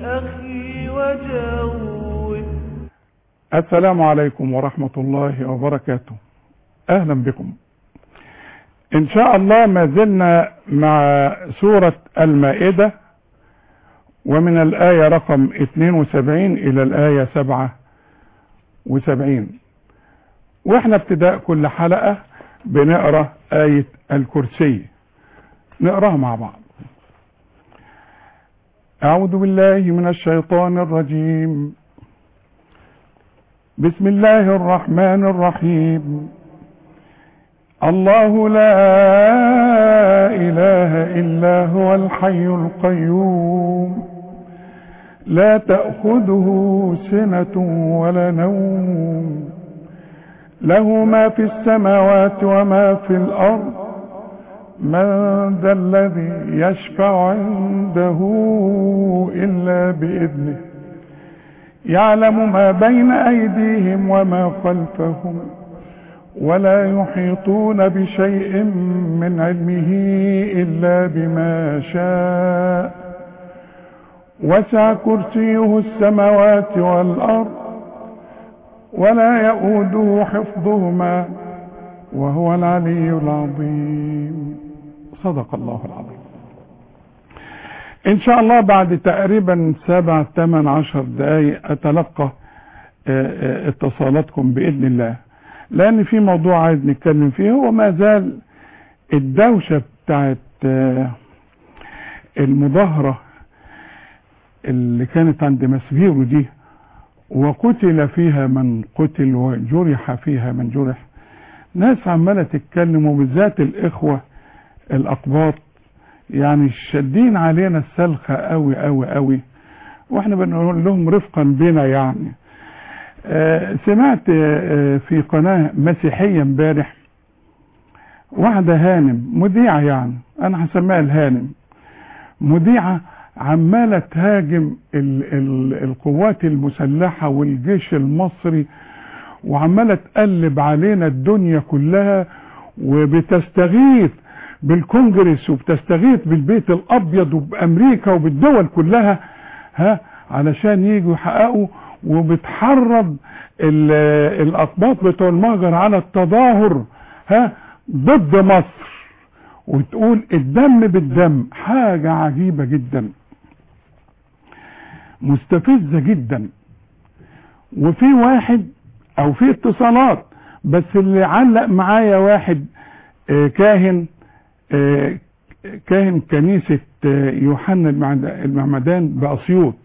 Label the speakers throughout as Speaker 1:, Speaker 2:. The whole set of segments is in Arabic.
Speaker 1: أخي وجود.
Speaker 2: السلام عليكم ورحمة الله وبركاته. أهلا بكم. إن شاء الله ما زلنا مع سورة المائدة، ومن الآية رقم 72 إلى الآية 77، وإحنا ابتداء كل حلقة بنقرأ آية الكرسي، نقرأها مع بعض. أعوذ بالله من الشيطان الرجيم. بسم الله الرحمن الرحيم. الله لا إله إلا هو الحي القيوم، لا تأخذه سنة ولا نوم، له ما في السماوات وما في الأرض، من ذا الذي يشفع عنده إلا بإذنه، يعلم ما بين أيديهم وما خلفهم، ولا يحيطون بشيء من علمه إلا بما شاء، وسع كرسيه السماوات والأرض، ولا يؤوده حفظهما، وهو العلي العظيم. صدق الله العظيم. إن شاء الله بعد تقريبا 7-8-10 دقايق أتلقى اتصالاتكم بإذن الله، لأن في موضوع عايز نتكلم فيه، وما زال الدوشة بتاعت المظاهرة اللي كانت عند مسبيرو دي، وقتل فيها من قتل وجرح فيها من جرح، ناس عمالة تتكلم، وبالذات الإخوة الأقباط يعني شادين علينا السلخة قوي قوي قوي، واحنا بنقول لهم رفقا بنا. يعني سمعت في قناة مسيحية امبارح واحدة هانم مذيعة، يعني انا هسميها الهانم، مذيعة عمالة تهاجم القوات المسلحة والجيش المصري، وعمالة تقلب علينا الدنيا كلها، وبتستغيث بالكونجرس، وبتستغيث بالبيت الابيض وبامريكا وبالدول كلها علشان يجوا يحققوا، وبتحرض الاقباط بتوع المهجر على التظاهر ضد مصر، وتقول الدم بالدم. حاجة عجيبة جدا، مستفزة جدا. وفي واحد او في اتصالات، بس اللي علق معايا واحد كاهن كنيسة يوحنا المعمدان بأسيوط،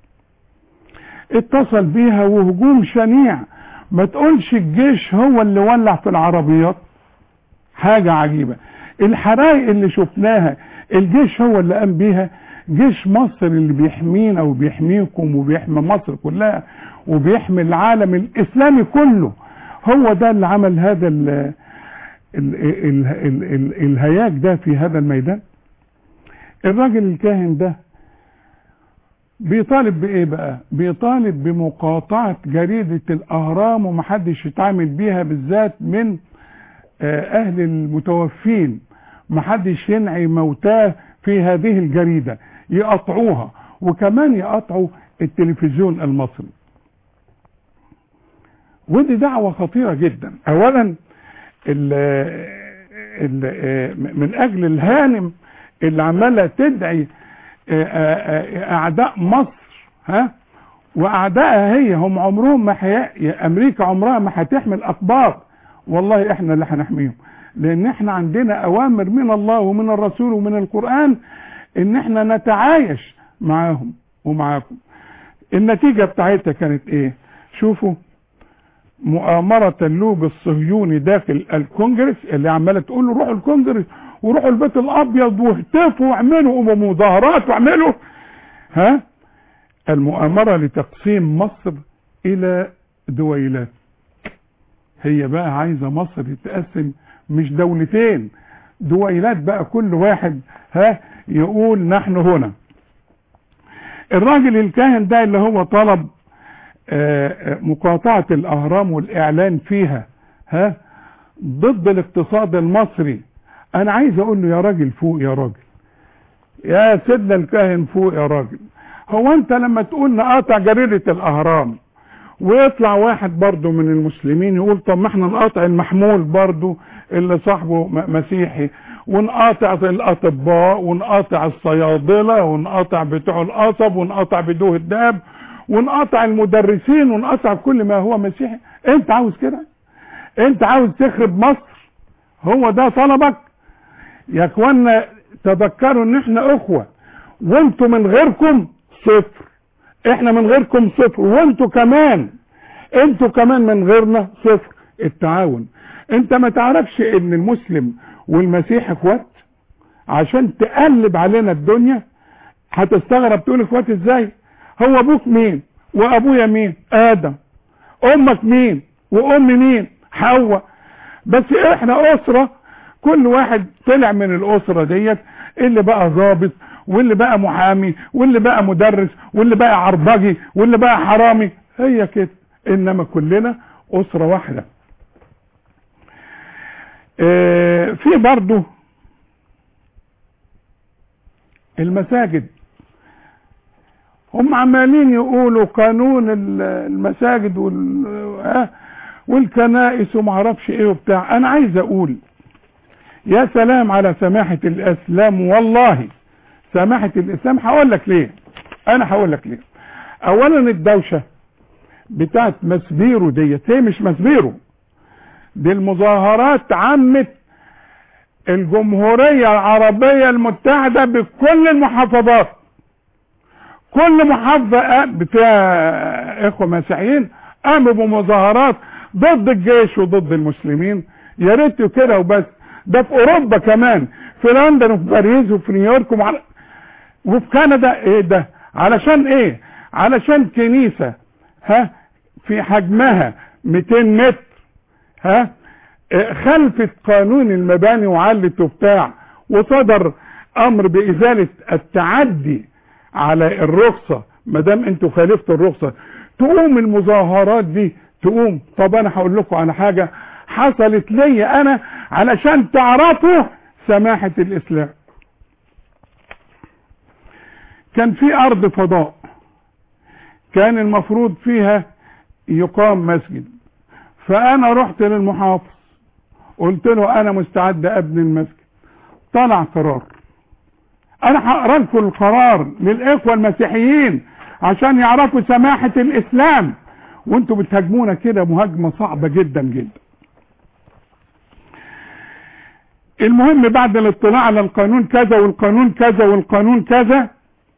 Speaker 2: اتصل بيها وهجوم شنيع. ما تقولش الجيش هو اللي ولع في العربيات. حاجة عجيبة. الحرائق اللي شفناها الجيش هو اللي قام بيها؟ جيش مصر اللي بيحمينا وبيحميكم وبيحمي مصر كلها وبيحمي العالم الإسلامي كله، هو ده اللي عمل هذا الهياج ده في هذا الميدان. الراجل الكاهن ده بيطالب بايه بقى؟ بيطالب بمقاطعة جريدة الأهرام، ومحدش يتعامل بيها، بالذات من اهل المتوفين، محدش ينعي موتاه في هذه الجريدة، يقطعوها، وكمان يقطعوا التلفزيون المصري. ودي دعوة خطيرة جدا. اولا من اجل الهانم اللي عمالة تدعي اعداء مصر، واعدائها هي هم عمرهم ما امريكا عمرها ما هتحمي الاقباط. والله احنا اللي هنحميهم، لان احنا عندنا اوامر من الله ومن الرسول ومن القرآن ان احنا نتعايش معاهم ومعاكم. النتيجة بتاعتها كانت ايه؟ شوفوا مؤامرة اللوب الصهيوني داخل الكونجرس، اللي عمالة تقول له روحوا الكونجرس وروحوا البيت الابيض واهتفوا واعملوا مظاهرات واعملوا المؤامرة لتقسيم مصر الى دويلات. هي بقى عايزة مصر تتقسم مش دولتين، دويلات بقى، كل واحد يقول نحن هنا. الراجل الكاهن ده اللي هو طلب مقاطعة الأهرام والإعلان فيها ضد الاقتصاد المصري، أنا عايز أقول له يا راجل فوق، يا راجل، يا سيدنا الكاهن فوق يا راجل. هو انت لما تقول نقاطع جريدة الاهرام ويطلع واحد برضو من المسلمين يقول طب ما احنا نقاطع المحمول برضو اللي صاحبه مسيحي، ونقاطع الاطباء، ونقاطع الصيادلة، ونقاطع بتوع القصب، ونقاطع بدوه الداب، ونقاطع المدرسين، ونقاطع كل ما هو مسيحي. انت عاوز كده؟ انت عاوز تخرب مصر؟ هو ده طلبك؟ يا اخوانا تذكروا ان احنا اخوة، وانتوا من غيركم صفر، احنا من غيركم صفر، وانتوا كمان من غيرنا صفر. التعاون. انت ما تعرفش ان المسلم والمسيح اخوات؟ عشان تقلب علينا الدنيا هتستغرب تقول اخوات ازاي؟ هو ابوك مين وابويا مين؟ ادم. امك مين وام مين؟ حواء. بس احنا اسرة، كل واحد طلع من الاسرة ديت، اللي بقى ضابط، واللي بقى محامي، واللي بقى مدرس، واللي بقى عربجي، واللي بقى حرامي. هي كده، انما كلنا اسرة واحدة. في برضو المساجد، هم عمالين يقولوا قانون المساجد والكنائس ومعرفش ايه وبتاع. انا عايز اقول يا سلام على سماحة الاسلام، والله سماحة الاسلام. هقول لك ليه. اولا الدوشة بتاعت مسبيرو ديت، هي مش مسبيرو دي، المظاهرات عمت الجمهورية العربية المتحدة بكل المحافظات. كل محافظة فيها اخوة مسيحيين قاموا بمظاهرات ضد الجيش وضد المسلمين. يا ريت كده وبس، ده في اوروبا كمان، في لندن وفي باريس وفي نيويورك وفي كندا. ايه ده؟ علشان ايه؟ علشان كنيسة في حجمها 200 متر خلفت قانون المباني وعلت وبتاع، وصدر امر بازالة التعدي على الرخصة ما دام انتوا خالفتوا الرخصة، تقوم المظاهرات دي تقوم. طب انا هقول لكم على حاجة حصلت لي انا علشان تعرفوا سماحة الاسلام. كان في ارض فضاء كان المفروض فيها يقام مسجد، فانا رحت للمحافظ قلت له انا مستعد ابني المسجد. طلع قرار، انا هقرا لكم القرار للاخوه المسيحيين عشان يعرفوا سماحه الاسلام، وانتوا بتهاجمونا كده مهاجمه صعبه جدا جدا. المهم بعد الاطلاع على القانون كذا والقانون كذا والقانون كذا،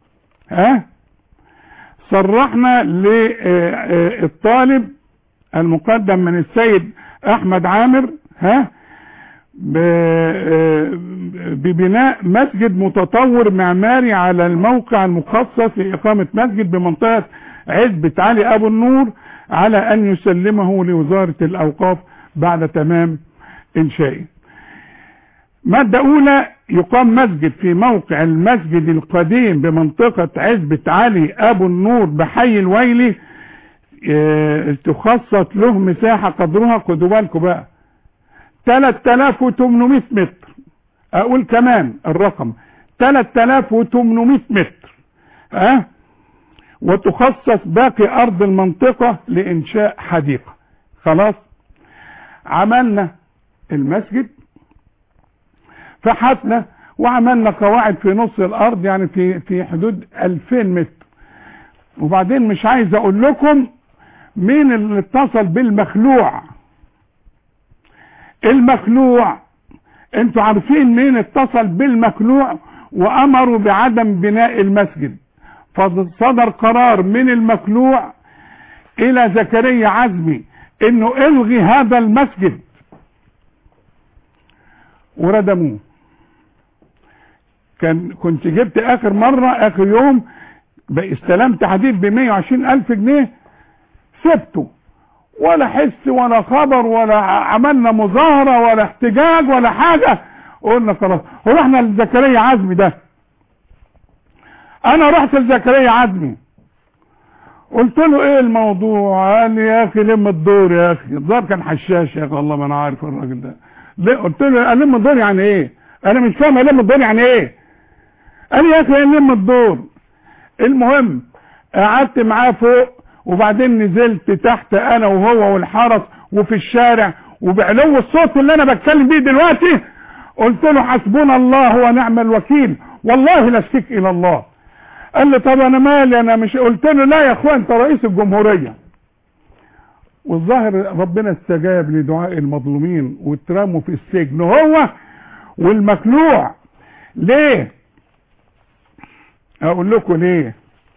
Speaker 2: صرحنا للطالب المقدم من السيد احمد عامر ببناء مسجد متطور معماري على الموقع المخصص لإقامة مسجد بمنطقة عزبة علي أبو النور، على أن يسلمه لوزارة الأوقاف بعد تمام إنشائه. مادة أولى: يقام مسجد في موقع المسجد القديم بمنطقة عزبة علي أبو النور بحي الويلي، تخصص له مساحة قدرها، خدوا بالكم بقى، 3800 متر. اقول كمان الرقم 3800 متر. وتخصص باقي ارض المنطقة لانشاء حديقة. خلاص عملنا المسجد، فحتنا وعملنا قواعد في نص الارض، يعني في حدود 2000 متر. وبعدين مش عايز اقول لكم مين اللي اتصل بالمخلوع. المخلوع، انتوا عارفين مين اتصل بالمخلوع وامروا بعدم بناء المسجد؟ فصدر قرار من المخلوع الى زكريا عزمي انه الغي هذا المسجد، وردموه. كنت جبت اخر يوم استلمت حديد ب120,000 جنيه، سبته ولا حس ولا خبر ولا عملنا مظاهرة ولا احتجاج ولا حاجة. قلنا خلاص، ورحنا لزكريا عزمي ده. انا رحت لزكريا عزمي قلت له ايه الموضوع؟ قال لي يا اخي لم الدور يا اخي. الدور كان حشاش يا اخي، والله ما انا عارف الراجل ده. ليه؟ قلت له الم الدور يعني ايه؟ انا مش فاهم الم الدور يعني ايه. قال لي يا اخي الم الدور. المهم قعدت معاه فوق وبعدين نزلت تحت انا وهو والحرس وفي الشارع وبعلو الصوت اللي انا بتكلم بيه دلوقتي قلت له حسبنا الله ونعم الوكيل والله لا اشتكي الى الله. قال لي طب انا مالي انا مش، قلت له لا يا اخوان انت رئيس الجمهورية. والظاهر ربنا استجاب لدعاء المظلومين واترموا في السجن هو والمخلوع. ليه؟ اقول لكم ليه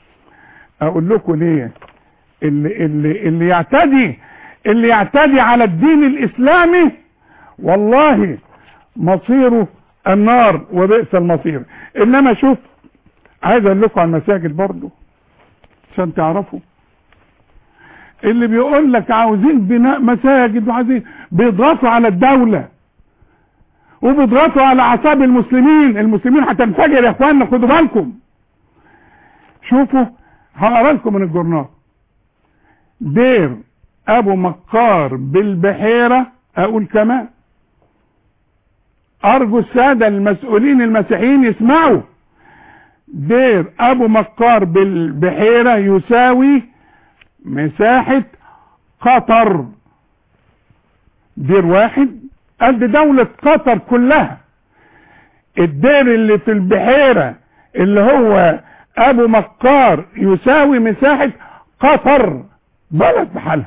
Speaker 2: اللي يعتدي على الدين الاسلامي والله مصيره النار وبئس المصير. انما شوف عايز اقول لكم على المساجد برضو عشان تعرفوا، اللي بيقول لك عاوزين بناء مساجد وعايزين بيضغطوا على الدولة وبيضغطوا على اعصاب المسلمين هتنفجر يا اخواننا، خدوا بالكم. شوفوا هقرا لكم من الجورنال، دير ابو مقار بالبحيرة، اقول كمان ارجو السادة المسؤولين المسيحيين يسمعوا، دير ابو مقار بالبحيرة يساوي مساحة قطر، دير واحد قد دولة قطر كلها. الدير اللي في البحيرة اللي هو ابو مقار يساوي مساحة قطر بلد بحالها.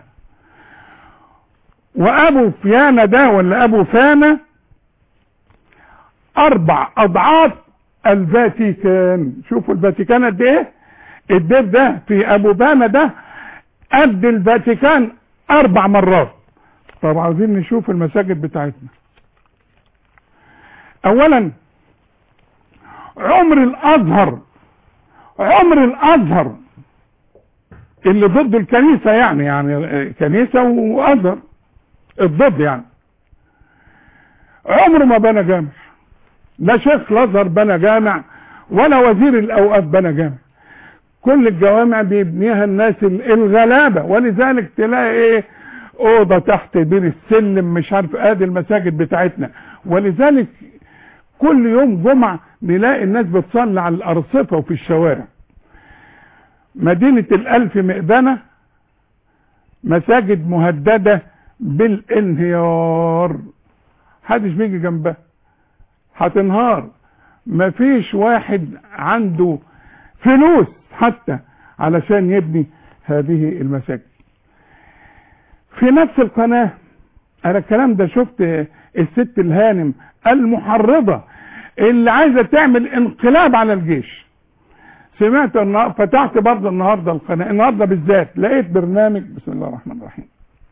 Speaker 2: وابو فيانا ده ولا ابو فانا 4 اضعاف الفاتيكان. شوفوا الفاتيكان قد ايه، الدير ده في ابو فانا ده قد الفاتيكان 4 مرات. طب عاوزين نشوف المساجد بتاعتنا. اولا عمر الازهر اللي ضد الكنيسة يعني كنيسة وازهر الضد يعني، عمره ما بنى جامع، لا شيخ الازهر بنى جامع ولا وزير الاوقاف بنى جامع. كل الجوامع بيبنيها الناس الغلابة، ولذلك تلاقي ايه اوضة تحت بير السلم مش عارف. ادي المساجد بتاعتنا، ولذلك كل يوم جمعة نلاقي الناس بتصلي على الارصفة وفي الشوارع. مدينة الالف مئذنة مساجد مهددة بالانهيار، محدش بيجي جنبها، هتنهار. مفيش واحد عنده فلوس حتى علشان يبني هذه المساجد. في نفس القناة انا الكلام ده شفت الست الهانم المحرضة اللي عايزة تعمل انقلاب على الجيش. سمعت فتحت برضه النهاردة القناة، النهاردة بالذات لقيت برنامج، بسم الله الرحمن الرحيم،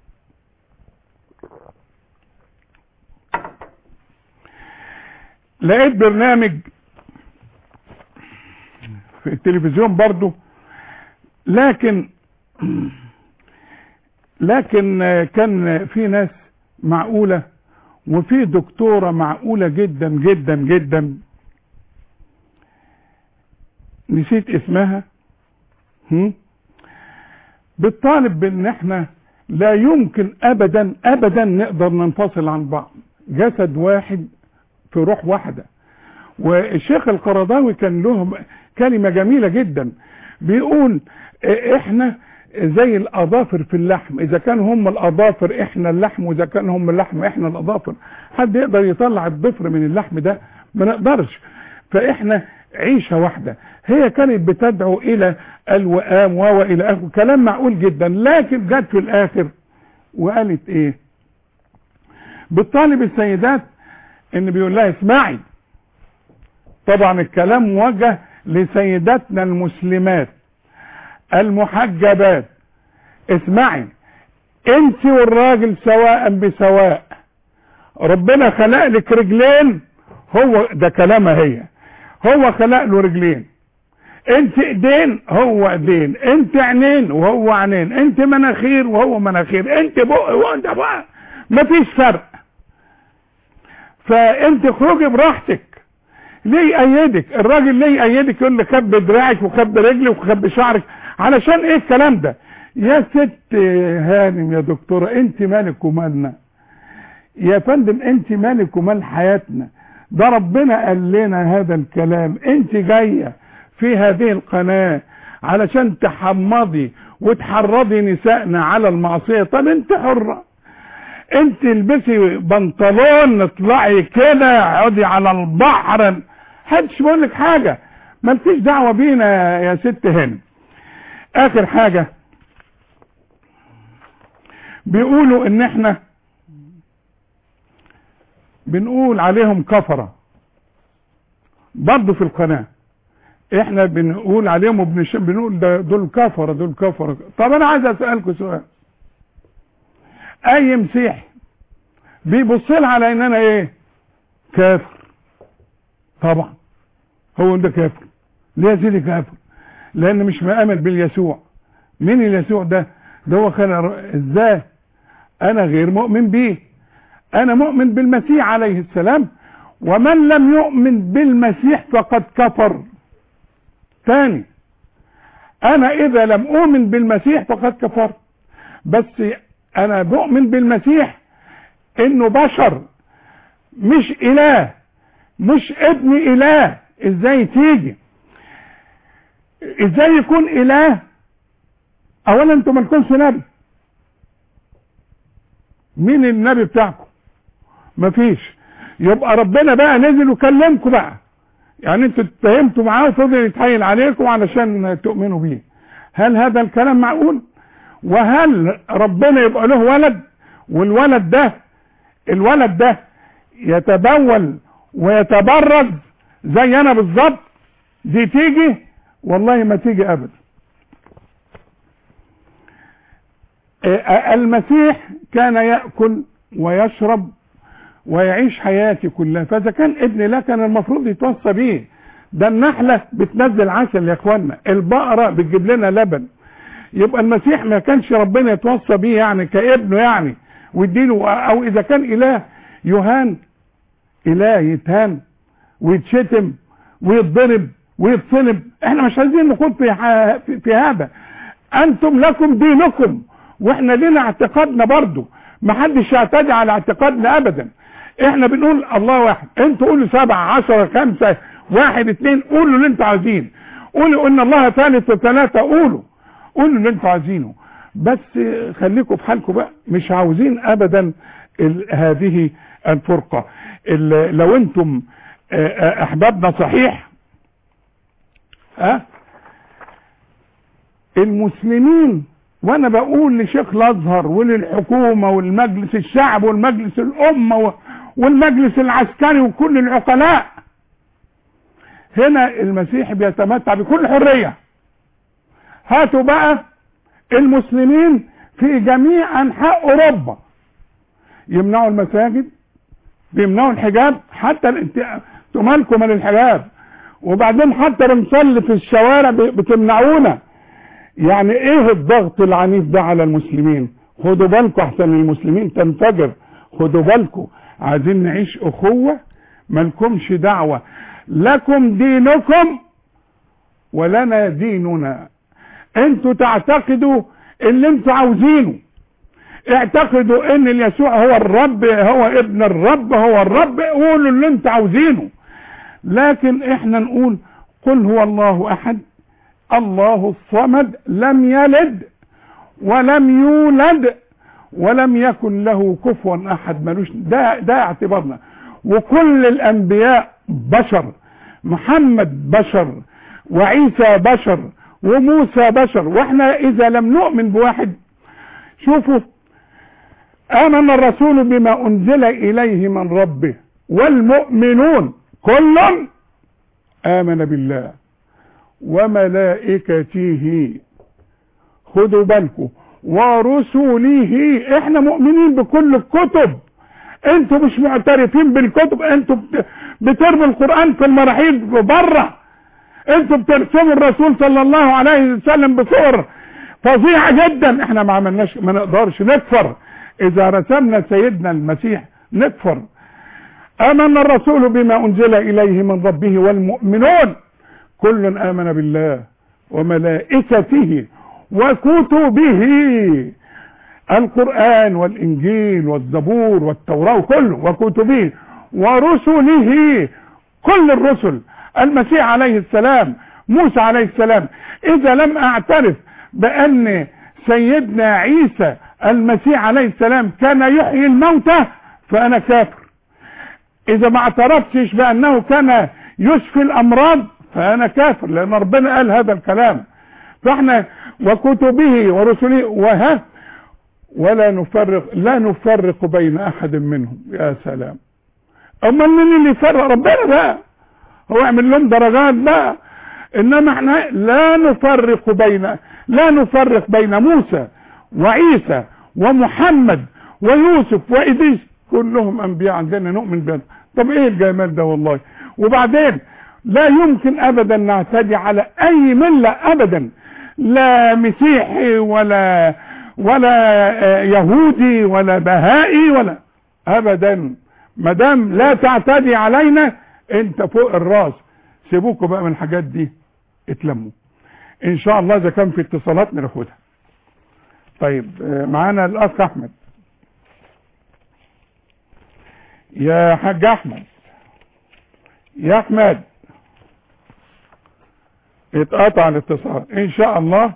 Speaker 2: لقيت برنامج في التلفزيون برضه، لكن كان في ناس معقولة وفي دكتورة معقولة جدا جدا جدا، نسيت اسمها، بتطالب بان احنا لا يمكن ابدا ابدا نقدر ننفصل عن بعض، جسد واحد في روح واحدة. والشيخ القرضاوي كان له كلمة جميلة جدا، بيقول احنا زي الاظافر في اللحم، اذا كان هم الاظافر احنا اللحم، واذا كان هم اللحم احنا الاظافر. حد يقدر يطلع الضفر من اللحم ده؟ ما نقدرش. فاحنا عيشة واحدة. هي كانت بتدعو الى الوئام والى اخره، كلام معقول جدا، لكن جت في الاخر وقالت ايه؟ بتطالب السيدات ان بيقول لها اسمعي، طبعا الكلام موجه لسيداتنا المسلمات المحجبات، اسمعي انت والراجل سواء بسواء، ربنا خلق لك رجلين، هو ده كلامها هي، هو خلق له رجلين، انت ايدين هو ايدين، انت عينين وهو عينين، انت مناخير وهو مناخير، انت بق وانت بق، مفيش فرق. فانت خرجي براحتك. ليه يأيدك الراجل؟ ليه يأيدك يقول لك خب دراعك وخب رجلك وخب شعرك؟ علشان ايه الكلام ده؟ يا ست هانم يا دكتورة، انت مالك ومالنا يا فندم، انت مالك ومال حياتنا؟ ده ربنا قال لنا هذا الكلام. انت جاية في هذه القناة علشان تحمضي وتحرضي نسائنا على المعصية. طب انت حرة، انت البسي بنطلون اطلعي كده اقعدي على البحر، محدش بيقول لك حاجة، مالكيش دعوة بينا يا ست هنا. اخر حاجة بيقولوا ان احنا بنقول عليهم كفرة برضه في القناة، احنا بنقول عليهم بنقول دول كفرة دول كفرة. طب انا عايز اسألكم سؤال، اي مسيح بيبص لها على ان انا ايه؟ كافر. طبعا هو ده كافر. ليه يا سيدي كافر؟ لان مش مآمن باليسوع. مين اليسوع ده؟ ده هو خلق. ازاي انا غير مؤمن بيه؟ انا مؤمن بالمسيح عليه السلام، ومن لم يؤمن بالمسيح فقد كفر. ثاني، انا اذا لم اؤمن بالمسيح فقد كفرت، بس انا بؤمن بالمسيح انه بشر مش اله، مش ابن اله. ازاي تيجي؟ ازاي يكون اله؟ اولا انتوا مالكمش نبي. مين النبي بتاعكم؟ مفيش. يبقى ربنا بقى نزل وكلمكم بقى، يعني انتوا اتهمتوا معاه وفضل يتحايل عليكم علشان تؤمنوا بيه. هل هذا الكلام معقول؟ وهل ربنا يبقى له ولد والولد ده يتبول ويتبرز زي انا بالظبط؟ دي تيجي؟ والله ما تيجي ابدا. المسيح كان يأكل ويشرب ويعيش حياتي كلها، فاذا كان ابن الله كان المفروض يتوصى بيه. ده النحلة بتنزل عسل يا اخوانا، البقرة بتجيب لنا لبن. يبقى المسيح ما كانش ربنا يتوصى بيه يعني كابنه يعني ويديله، او اذا كان اله يهان، اله يتهان ويتشتم ويتضرب ويتصلب. احنا مش عايزين نخوض في هذا. انتم لكم دينكم واحنا لنا اعتقادنا برضو، محدش يعتدي على اعتقادنا ابدا. احنا بنقول الله واحد، انتوا قولوا 7 10 5 1 2، قولوا اللي انتوا عايزين. قولوا ان الله ثالث وثلاثة، قولوا اللي انتوا عايزينه، بس خليكم في حالكم بقى. مش عاوزين ابدا هذه الفرقة. لو انتم احبابنا صحيح، المسلمين، وانا بقول لشيخ الازهر وللحكومة والمجلس الشعب والمجلس الامة والمجلس العسكري وكل العقلاء، هنا المسيح بيتمتع بكل حرية. هاتوا بقى المسلمين في جميع انحاء اوروبا يمنعوا المساجد، بيمنعوا الحجاب، حتى انتوا مالكم من الحجاب؟ وبعدين حتى بنصلي في الشوارع بتمنعونا. يعني ايه الضغط العنيف ده على المسلمين؟ خدوا بالكم احسن المسلمين تنفجر. خدوا بالكم، عايزين نعيش اخوة، مالكمش دعوة، لكم دينكم ولنا ديننا. انتوا تعتقدوا اللي انتوا عاوزينه، اعتقدوا ان اليسوع هو الرب، هو ابن الرب، هو الرب، قولوا اللي انتوا عاوزينه. لكن احنا نقول قل هو الله احد الله الصمد لم يلد ولم يولد ولم يكن له كفوا احد. ملوش ده اعتبارنا. وكل الانبياء بشر، محمد بشر وعيسى بشر وموسى بشر. واحنا اذا لم نؤمن بواحد، شوفوا، آمن الرسول بما انزل اليه من ربه والمؤمنون كل آمن بالله وملائكته، خدوا بالكم، ورسله. احنا مؤمنين بكل الكتب، انتوا مش معترفين بالكتب. انتوا بترموا القرآن في المراحيض بره، انتوا بترسموا الرسول صلى الله عليه وسلم بصور فظيعة جدا. احنا ما عملناش، ما نقدرش نكفر اذا رسمنا سيدنا المسيح، نكفر. آمن الرسول بما انزل اليه من ربه والمؤمنون كل آمن بالله وملائكته وكتبه، القرآن والإنجيل والزبور والتوراة كله، وكتبه ورسله، كل الرسل. المسيح عليه السلام موسى عليه السلام اذا لم اعترف بان سيدنا عيسى المسيح عليه السلام كان يحيي الموتى فانا كافر. اذا ما اعترفتش بانه كان يشفي الامراض فانا كافر، لان ربنا قال هذا الكلام. فاحنا وكتبه ورسله ولا نفرق بين احد منهم. يا سلام، اما مين اللي يفرق؟ ربنا بقى، هو يعمل لهم درجات بقى. انما احنا لا نفرق بين موسى وعيسى ومحمد ويوسف وإدريس، كلهم انبياء عندنا نؤمن بهم. طب ايه الجمال ده والله. وبعدين لا يمكن ابدا نعتدي على اي ملة ابدا، لا مسيحي ولا يهودي ولا بهائي ولا ابدا، ما دام لا تعتدي علينا انت فوق الراس. سيبوكوا بقى من الحاجات دي، اتلموا ان شاء الله. اذا كان في اتصالات ناخدها. طيب معانا الاخ احمد. يا حاج احمد، يا احمد اتقطع الاتصال ان شاء الله.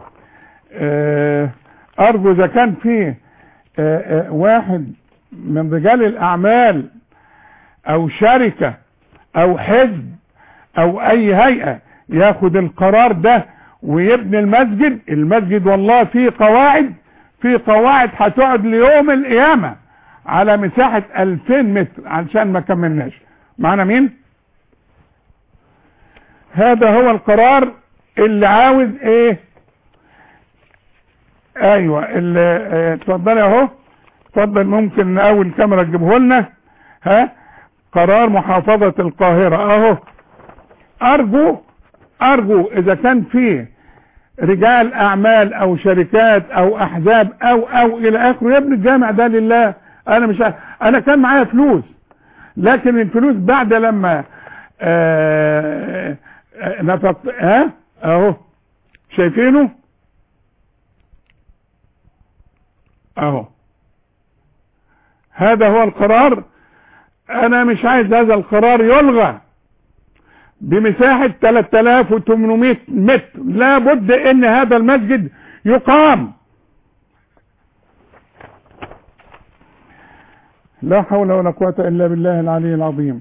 Speaker 2: ارجو اذا كان فيه واحد من رجال الاعمال او شركة او حزب او اي هيئة ياخد القرار ده ويبني المسجد والله في قواعد هتقعد ليوم القيامة على مساحة 2000 متر علشان ما كملناش. معنا مين؟ هذا هو القرار اللي عاوز ايه؟ ايوه اتفضل اهو، اتفضل. ممكن اول كاميرا تجيبه لنا. قرار محافظة القاهرة اهو. ارجو اذا كان فيه رجال اعمال او شركات او احزاب او الى اخره يبني الجامع ده لله. انا مش انا كان معايا فلوس، لكن الفلوس بعد لما نفق اهو شايفينه اهو. هذا هو القرار. انا مش عايز هذا القرار يلغى بمساحة 3800 متر. لا بد ان هذا المسجد يقام. لا حول ولا قوة الا بالله العلي العظيم.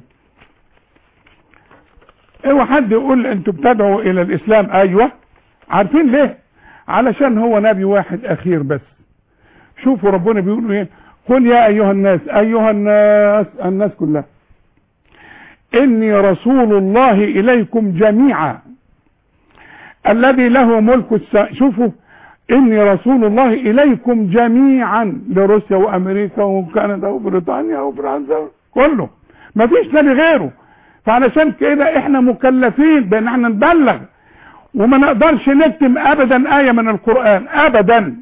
Speaker 2: اوعى حد يقول انتوا بتدعوا الى الاسلام. ايوه، عارفين ليه؟ علشان هو نبي واحد اخير بس. شوفوا ربنا بيقول ايه؟ قل يا ايها الناس كلها اني رسول الله اليكم جميعا الذي له ملك شوفوا، اني رسول الله اليكم جميعا، لروسيا وامريكا وكندا وبريطانيا وفرنسا كله، ما فيش نبي غيره. فعلشان كده احنا مكلفين بان احنا نبلغ، وما نقدرش نكتم ابدا آية من القرآن ابدا.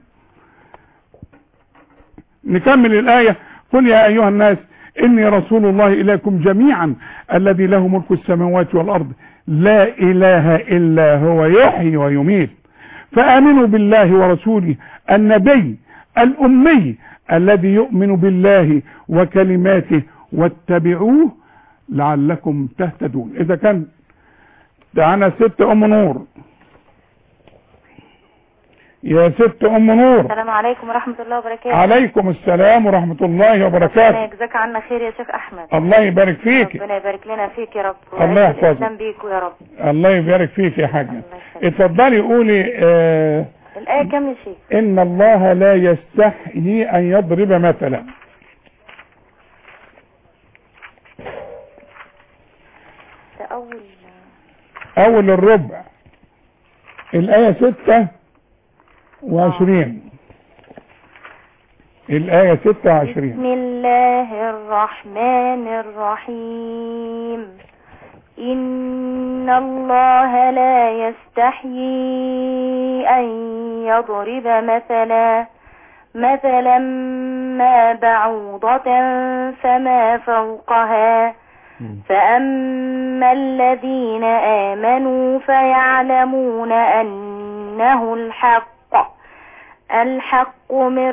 Speaker 2: نكمل الآية. قل يا ايها الناس اني رسول الله اليكم جميعا الذي له ملك السماوات والارض لا اله الا هو يحيي ويميت فامنوا بالله ورسوله النبي الامي الذي يؤمن بالله وكلماته واتبعوه لعلكم تهتدون. اذا كان دعنا ست ام نور. يا ست ام نور.
Speaker 3: السلام عليكم ورحمة الله وبركاته.
Speaker 2: عليكم السلام ورحمة الله وبركاته.
Speaker 3: ربنا يجزاك عنا خير يا شيخ احمد.
Speaker 2: الله يبارك فيك.
Speaker 3: ربنا يبارك لنا فيك يا رب.
Speaker 2: الله يحفظك.
Speaker 3: الاسلام بيكوا يا رب.
Speaker 2: الله يبارك فيك يا حاجة. اتفضلي قولي
Speaker 3: الآية كم يا شيخ؟
Speaker 2: ان الله لا يستحيي ان يضرب مثلا.
Speaker 3: ده
Speaker 2: اول الربع الآية 26. الآية 26.
Speaker 3: بسم الله الرحمن الرحيم. إن الله لا يستحيي أن يضرب مثلا ما بعوضة فما فوقها فأما الذين آمنوا فيعلمون أنه الحق من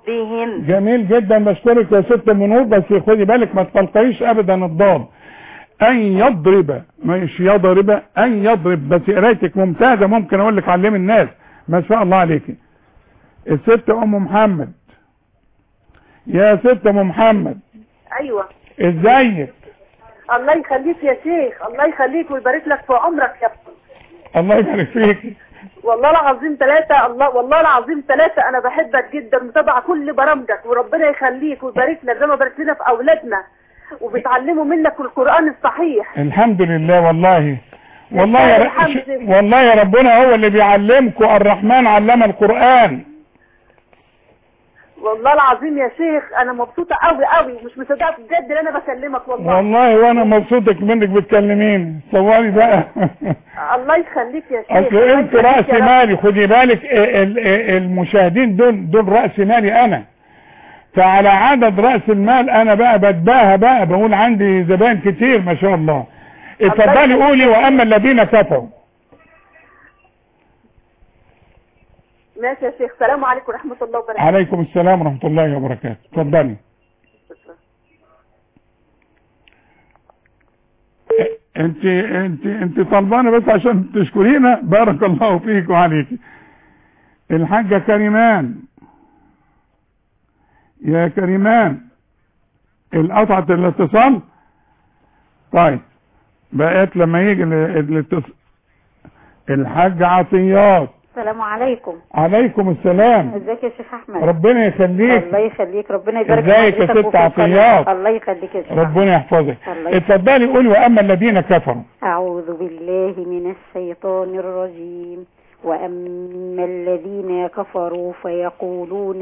Speaker 3: ربهم.
Speaker 2: جميل جدا، بشكرك يا ست منور. بس خدي بالك ما تقلقيش ابدا الضاد. ان يضرب، مش يضرب، ان يضرب. بس قرايتك ممتازه، ممكن اقول لك علمي الناس. ما شاء الله عليكي. الست ام محمد. يا ست ام محمد.
Speaker 4: ايوه.
Speaker 2: ازيك؟
Speaker 4: الله يخليك يا شيخ، الله يخليك ويبارك لك في عمرك يا ابني.
Speaker 2: الله يبارك فيك.
Speaker 4: والله العظيم ثلاثة، والله العظيم ثلاثة، أنا بحبك جدا، متابعة كل برامجك، وربنا يخليك ويبارك لك زي ما بارك لنا في أولادنا وبيتعلموا منك القرآن الصحيح.
Speaker 2: الحمد لله. والله والله يا ربنا هو اللي بيعلمكم، الرحمن علم القرآن.
Speaker 4: والله العظيم يا شيخ أنا مبسوطة قوي قوي، مش مصدقة بجد إن أنا بكلمك والله.
Speaker 2: والله وأنا مبسوطك منك بتكلميني. صوري بقى.
Speaker 4: الله يخليك يا شيخ.
Speaker 2: أصل أنت رأس مالي، خدي بالك المشاهدين دول رأس مالي أنا. فعلى عدد رأس المال أنا بقى بتباهى بقى، بقول عندي زبائن كتير ما شاء الله. اتفضلي قولي وأما الذين كفروا.
Speaker 4: ماشي يا شيخ. السلام عليكم ورحمة الله وبركاته.
Speaker 2: عليكم السلام ورحمة الله وبركاته. اتفضلي. انت طلبانه بس عشان تشكرينا. بارك الله فيك وعليك. الحاجة كريمان. يا كريمان القطعة الاتصال. طيب بقيت لما يجي الاتصال. الحاج عطيات.
Speaker 5: السلام عليكم.
Speaker 2: عليكم السلام.
Speaker 5: ازيك يا شيخ احمد؟
Speaker 2: ربنا يخليك.
Speaker 5: الله يخليك، ربنا يبارك
Speaker 2: فيك. ازيك يا ست عطيات؟
Speaker 5: الله يخليك يا شيخ.
Speaker 2: ربنا يحفظك. اتفضلي قولي واما الذين كفروا.
Speaker 5: اعوذ بالله من الشيطان الرجيم. واما الذين كفروا فيقولون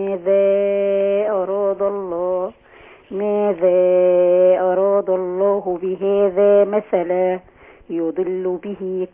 Speaker 5: ماذا اراد الله بهذا مثلا يضل به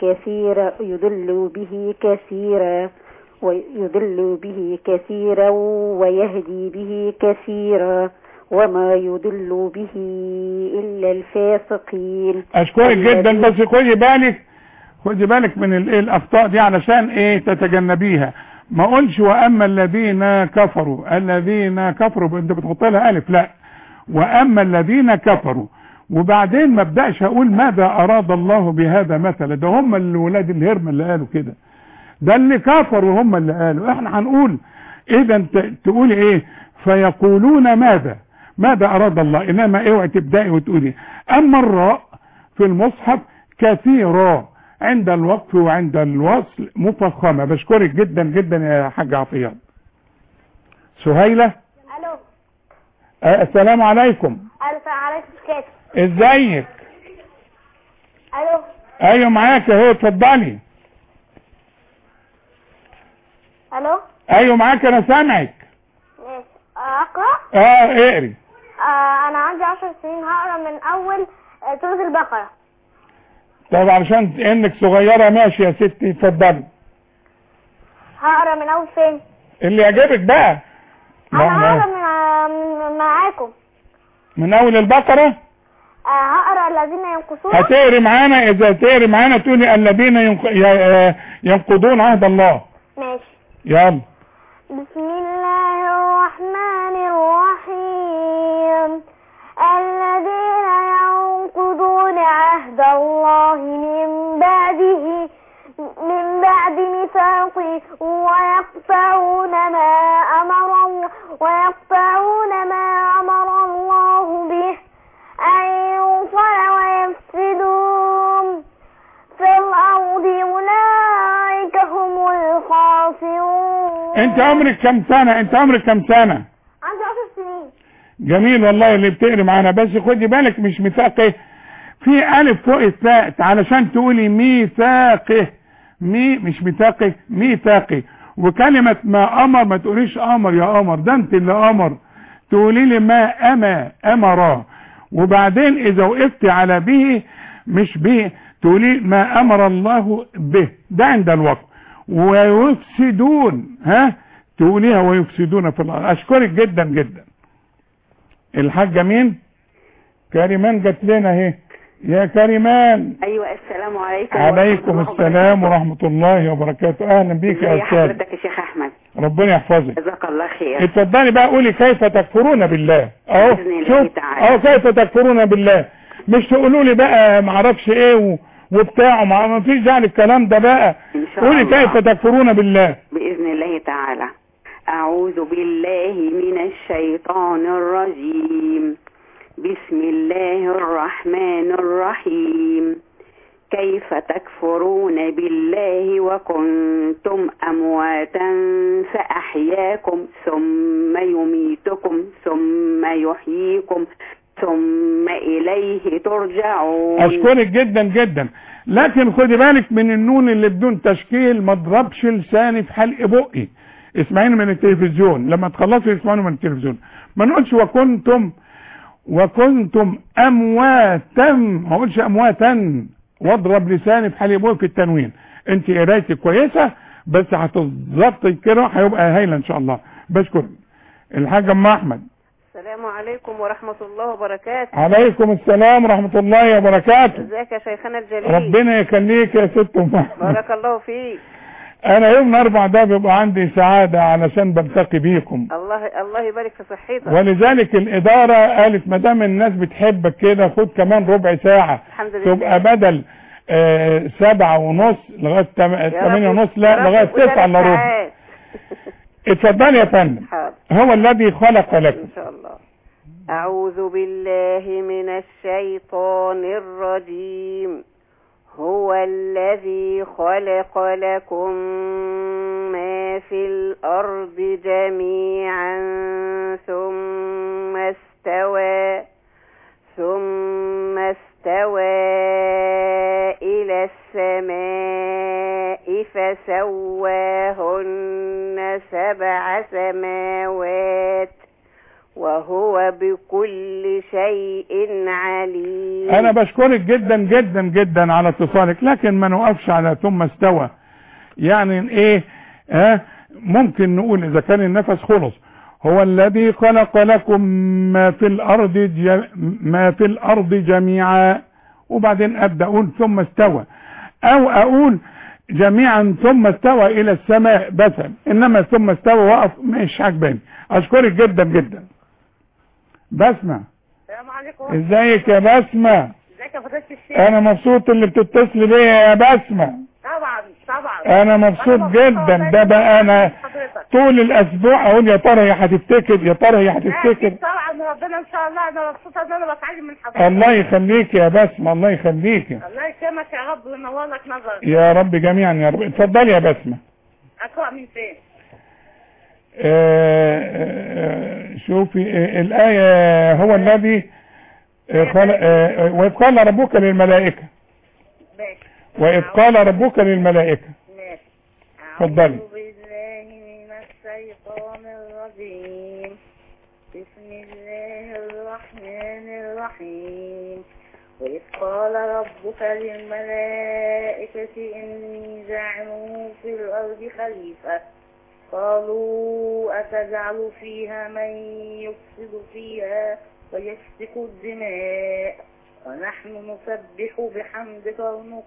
Speaker 5: كثيرا ويهدي به كثيرا وما يضل به إلا الفاسقين.
Speaker 2: أشكرك جدا. بس خدي بالك من الأخطاء دي علشان تتجنبيها. ما قلش وأما الذين كفروا. الذين كفروا انت بتحط لها ألف. لا، وأما الذين كفروا وبعدين ما ابداش اقول ماذا اراد الله بهذا مثلا. ده هم الولاد الهرم اللي قالوا كده، ده اللي كفروا هم اللي قالوا. احنا هنقول اذا تقولي ايه؟ فيقولون ماذا اراد الله. انما اوعي تبداي وتقولي اما الراء في المصحف كثيرا عند الوقف وعند الوصل مفخمه. بشكرك جدا جدا يا حاج عطيات. سهيله.
Speaker 3: الو.
Speaker 2: السلام عليكم.
Speaker 3: السلام عليكم. كيف
Speaker 2: ازيك؟
Speaker 3: الو.
Speaker 2: ايوه معاك اهو. اتفضلي.
Speaker 3: الو.
Speaker 2: ايوه معاك انا سامعك.
Speaker 3: ماشي. اقرا.
Speaker 2: اقري.
Speaker 3: انا عندي 10 سنين، هقرا من اول سورة البقرة.
Speaker 2: طب علشان انك صغيرة ماشي يا ستي. اتفضلي.
Speaker 3: هقرا من اول فين؟
Speaker 2: اللي يعجبك بقى.
Speaker 3: انا هقرا من معاكم
Speaker 2: من اول البقرة.
Speaker 3: هقرا الذين ينقصون.
Speaker 2: هتقري معانا. اذا تقري معانا تقولي الذين ينقضون عهد الله.
Speaker 3: ماشي.
Speaker 2: يلا.
Speaker 3: بسم الله الرحمن الرحيم. الذين ينقضون عهد الله من بعد ميثاقه ويقطعون ما أمر الله به أن يوصل ويفسدون في الأرض أولئك هم الخاسرون.
Speaker 2: انت عمرك كم سنة؟
Speaker 3: عندي 10 سنين.
Speaker 2: جميل والله اللي بتقري معانا. بس خدي بالك مش ميثاقه، في ألف فوق الثاء علشان تقولي ميثاقه. مش ميثاقه، ميثاقه. وكلمة ما أمر ما تقوليش أمر يا قمر، ده انت اللي أمر. تقولي لي ما أمر. وبعدين إذا وقفت على به مش به تقولي ما أمر الله به، ده عند الوقف. ويفسدون تقوليها ويفسدون في الأرض. أشكرك جدا جدا. الحاجة مين؟ كريمان جت لنا اهي. يا كريمان.
Speaker 6: ايوه السلام عليكم.
Speaker 2: عليكم السلام ورحمة الله وبركاته. اهلا بيك يا استاذ.
Speaker 6: حضرتك يا شيخ احمد.
Speaker 2: ربنا يحفظك.
Speaker 6: جزاك الله خير.
Speaker 2: اتفضلي بقى قولي كيف تكفرون بالله. اهو شوف اهو كيف تكفرون بالله. مش تقولوا لي بقى معرفش ايه وبتاع، ما فيش داعي للكلام ده بقى.
Speaker 6: إن شاء
Speaker 2: قولي
Speaker 6: الله.
Speaker 2: كيف تكفرون بالله.
Speaker 6: بإذن الله تعالى. أعوذ بالله من الشيطان الرجيم. بسم الله الرحمن الرحيم. كيف تكفرون بالله وكنتم أمواتا فأحياكم ثم يميتكم ثم يحييكم ثم إليه ترجعون.
Speaker 2: أشكرك جدا جدا، لكن خدي بالك من النون اللي بدون تشكيل، ما اضربش لساني في حلق بقي. اسمعيني من التلفزيون، لما تخلصوا اسمعوني من التلفزيون. ما نقولش وكنتم أمواتا، ما اقولش أمواتا واضرب لساني في حلق بقي في التنوين. انت قرايتي كويسة بس هتظبطي كده هيبقى هايلة ان شاء الله. بشكر الحاج ام احمد.
Speaker 7: السلام عليكم ورحمة الله وبركاته.
Speaker 2: عليكم السلام ورحمة الله وبركاته.
Speaker 7: ازيك يا شيخنا الجليل؟
Speaker 2: ربنا يخليك يا ست ام احمد.
Speaker 7: بارك الله فيك.
Speaker 2: انا يوم الاربع ده بيبقى عندي سعادة علشان بلتقي بيكم.
Speaker 7: الله يبارك في صحتك.
Speaker 2: ولذلك الادارة قالت ما دام الناس بتحبك كده خد كمان ربع ساعة.
Speaker 7: الحمد لله.
Speaker 2: تبقى بدل 7:30 لغاية 8:30 لا لغاية 9 الا ربع. اتفضلي يا فندم. هو الذي خلق لكم.
Speaker 7: ان شاء الله. أعوذ بالله من الشيطان الرجيم. هو الذي خلق لكم ما في الأرض جميعا ثم استوى إلى السماء فسواهن 7 سماوات وهو بكل شيء عليم.
Speaker 2: انا بشكرك جدا جدا جدا على اتصالك، لكن ما نوقفش على ثم استوى. يعني ايه ممكن نقول اذا كان النفس خلص هو الذي خلق لكم ما في الارض جميعا، وبعدين ابدا اقول ثم استوى، او اقول جميعا ثم استوى الى السماء بس، انما ثم استوى وقف مش عجباني. اشكرك جدا جدا. بسمة.
Speaker 3: السلام عليكم.
Speaker 2: ازيك يا بسمة؟
Speaker 3: ازيك يا فضيلة الشيخ؟
Speaker 2: انا مبسوط اللي بتتصل بيا يا بسمة.
Speaker 3: طبعا.
Speaker 2: انا مبسوط جدا. ده بقى انا طول الاسبوع اقول يا ترى هي هتفتكر يا ترى هي هتفتكر.
Speaker 3: طبعا ربنا ان شاء الله. انا مبسوطه ان انا بتعلم من حضرتك.
Speaker 2: الله يخليك يا بسمة، الله يخليك.
Speaker 3: الله يكرمك يا رب وينور لك نظرك
Speaker 2: يا رب جميعا يا رب. اتفضلي يا بسمة.
Speaker 3: اقرا من فين؟
Speaker 2: شوفي الآية. هو الذي خلق وإذ قال ربك للملائكة.
Speaker 3: ماشي.
Speaker 2: وإذ قال ربك للملائكة.
Speaker 3: ماشي.
Speaker 2: اتفضلي.
Speaker 3: أعوذ بالله من الشيطان الرجيم. بسم الله الرحمن الرحيم. وإذ قال ربك للملائكة إني جاعل في الأرض خليفة قالوا أتجعل فيها من يفسد فيها ويسفك الدماء ونحن نسبح بحمدك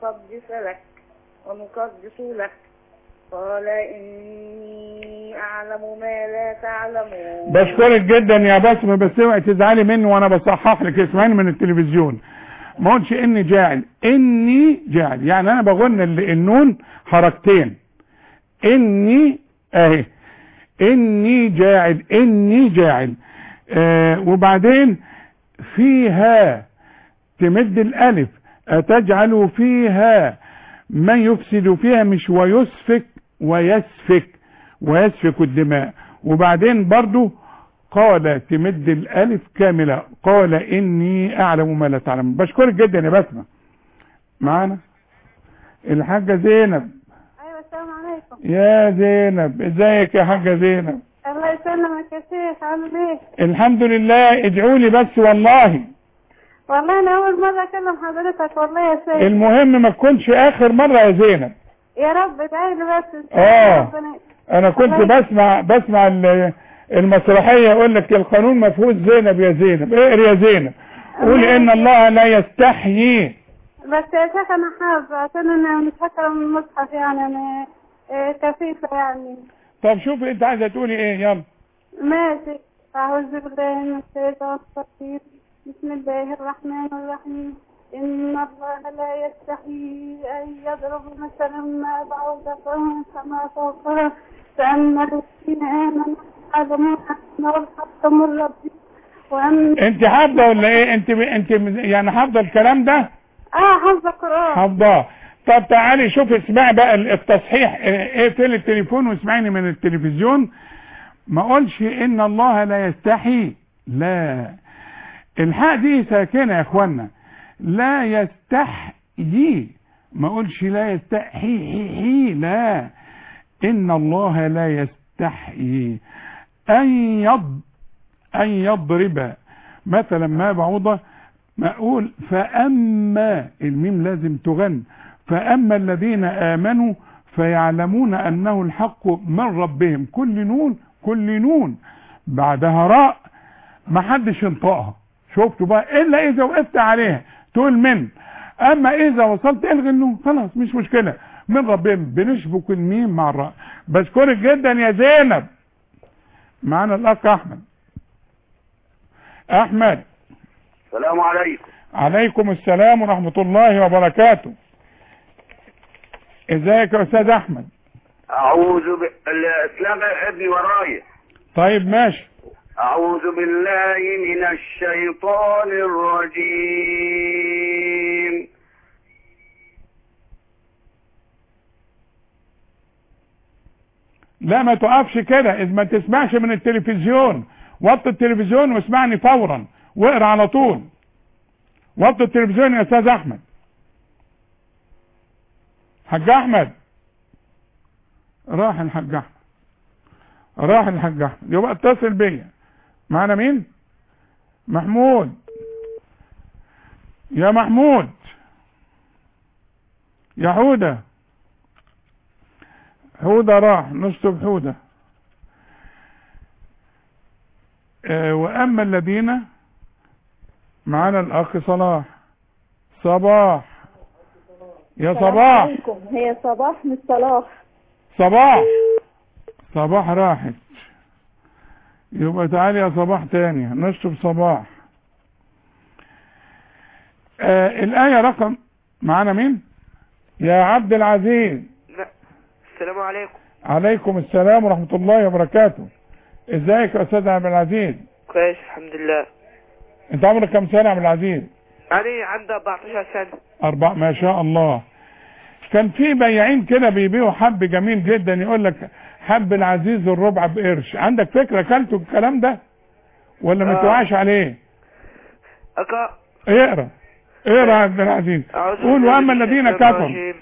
Speaker 3: ونقدس لك قال إني أعلم ما لا تعلمون.
Speaker 2: بشكرك جدا يا بسمة، بس اوعي تزعلي مني وانا بصحح لك. اسمعيني من التلفزيون، ما قلتش اني جاعل، اني جاعل، يعني انا بغن النون حركتين. اني اهي اني جاعل وبعدين فيها تمد الالف. اتجعل فيها من يفسد فيها، مش ويسفك الدماء. وبعدين برضو قال تمد الالف كاملة، قال اني اعلم ما لا تعلم. بشكرك جدا يا بسمة. معانا الحاجة زينب.
Speaker 3: ايوه السلام عليكم.
Speaker 2: يا زينب ازيك يا حاجة زينب؟
Speaker 3: الله يسلمك يا شيخ. عامل ايه؟
Speaker 2: الحمد لله. ادعوا لي بس والله
Speaker 3: انا اول مرة اكلم حضرتك والله يا سيدي.
Speaker 2: المهم ما تكونش اخر مرة يا زينب.
Speaker 3: يا رب ادعي لي بس.
Speaker 2: انا كنت بسمع المسرحية يقول لك القانون مفهوش زينب يا زينب. اقري يا زينب، قول ان الله لا يستحيي.
Speaker 3: بس يا شيخ انا حافظة عشان انا مش فاكرة من المصحف، يعني انا كفيفة يعني.
Speaker 2: طب شوفي انت عايزة تقولي ايه. يلا
Speaker 3: ماشي. اعوذ بالله من الشيطان الرجيم. بسم الله الرحمن الرحيم. إن الله لا يستحي أن يضرب مثلا ما بعوضة فما فوقها فأما الذين آمنوا يعلمون أنه الحق من ربهم وأما
Speaker 2: انت حافظه ولا ايه؟ انت يعني حافظه الكلام ده؟
Speaker 3: حفظ القرآن.
Speaker 2: حافظاه. طب تعالي شوف اسمعي بقى التصحيح، اقفلي التليفون واسمعيني من التلفزيون. ما اقولش ان الله لا يستحي، لا، الحاء دي ساكنه يا اخوانا، لا يستحيي، ما اقولش لا يستحي، لا، ان الله لا يستحيي ان يضرب مثلا ما بعوضه، ما اقول فاما، الميم لازم تغن، فاما الذين امنوا فيعلمون انه الحق من ربهم، كل نون بعدها راء ما حدش ينطقها، شفتوا بقى؟ الا اذا وقفت عليها تقول من، اما اذا وصلت الغي النون خلاص مش مشكله، من ربهم بنشبك الميم مع الراء. بشكرك جدا يا زينب. معانا الاخ احمد.
Speaker 8: السلام عليكم.
Speaker 2: عليكم السلام ورحمة الله وبركاته. ازيك يا استاذ احمد؟
Speaker 8: الاسلام ابني ورايا.
Speaker 2: طيب ماشي.
Speaker 8: اعوذ بالله من الشيطان الرجيم.
Speaker 2: لا ما تقفش كده، اذا ما تسمعش من التلفزيون، وطي التلفزيون واسمعني فورا واقرا على طول. وطي التلفزيون يا استاذ احمد. حاج احمد راح، الحاج احمد راح، الحاج احمد يبقى اتصل بيا. معنا مين؟ محمود. يا محمود يا حودة، حودة راح، نشطب حودة. واما الذين، معنا الاخ صباح. يا صباح.
Speaker 9: هي صباح مش صلاح.
Speaker 2: صباح راحت، يبقى تعالي يا صباح تاني نشطب صباح. الآية رقم، معانا مين؟ يا عبد العزيز.
Speaker 10: لا. السلام عليكم.
Speaker 2: عليكم السلام ورحمة الله وبركاته. ازيك يا استاذ عبد العزيز؟
Speaker 10: كويس الحمد لله.
Speaker 2: انت عمرك كم سنة يا عبد العزيز؟
Speaker 10: علي عندي 14 سنة.
Speaker 2: ما شاء الله. كان في بياعين كده بيبيعوا حب جميل جدا، يقول لك حب العزيز الربع بقرش. عندك فكرة اكلته الكلام ده ولا ما توعاش عليه؟ اقرا يا عبد العزيز. قول واما الذين كفروا.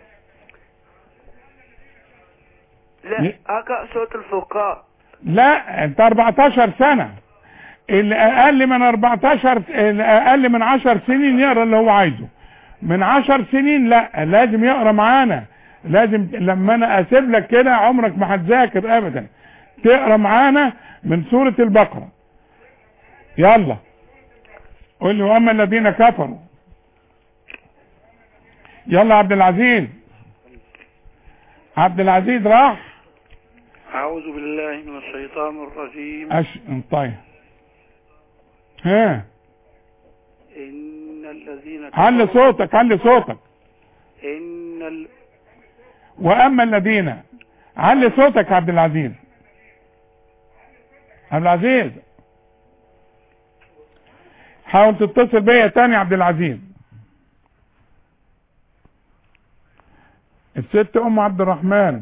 Speaker 10: لا اقرا سورة الفرقان.
Speaker 2: لا انت 14 سنة، اللي اقل من 14، اللي اقل من 10 سنين يقرا اللي هو عايزه. من 10 سنين لا، لازم يقرا معانا، لازم لما انا اسيب لك كده عمرك ما هتذاكر ابدا، تقرا معانا من سورة البقرة. يلا قول لي واما الذين كفروا. يلا عبد العزيز. عبد العزيز راح.
Speaker 11: أعوذ بالله من الشيطان الرجيم.
Speaker 2: طيب ها،
Speaker 11: إن الذين
Speaker 2: علي صوتك واما الذين، علي صوتك يا عبد العزيز. حاول تتصل بيا تاني يا عبد العزيز. الست ام عبد الرحمن.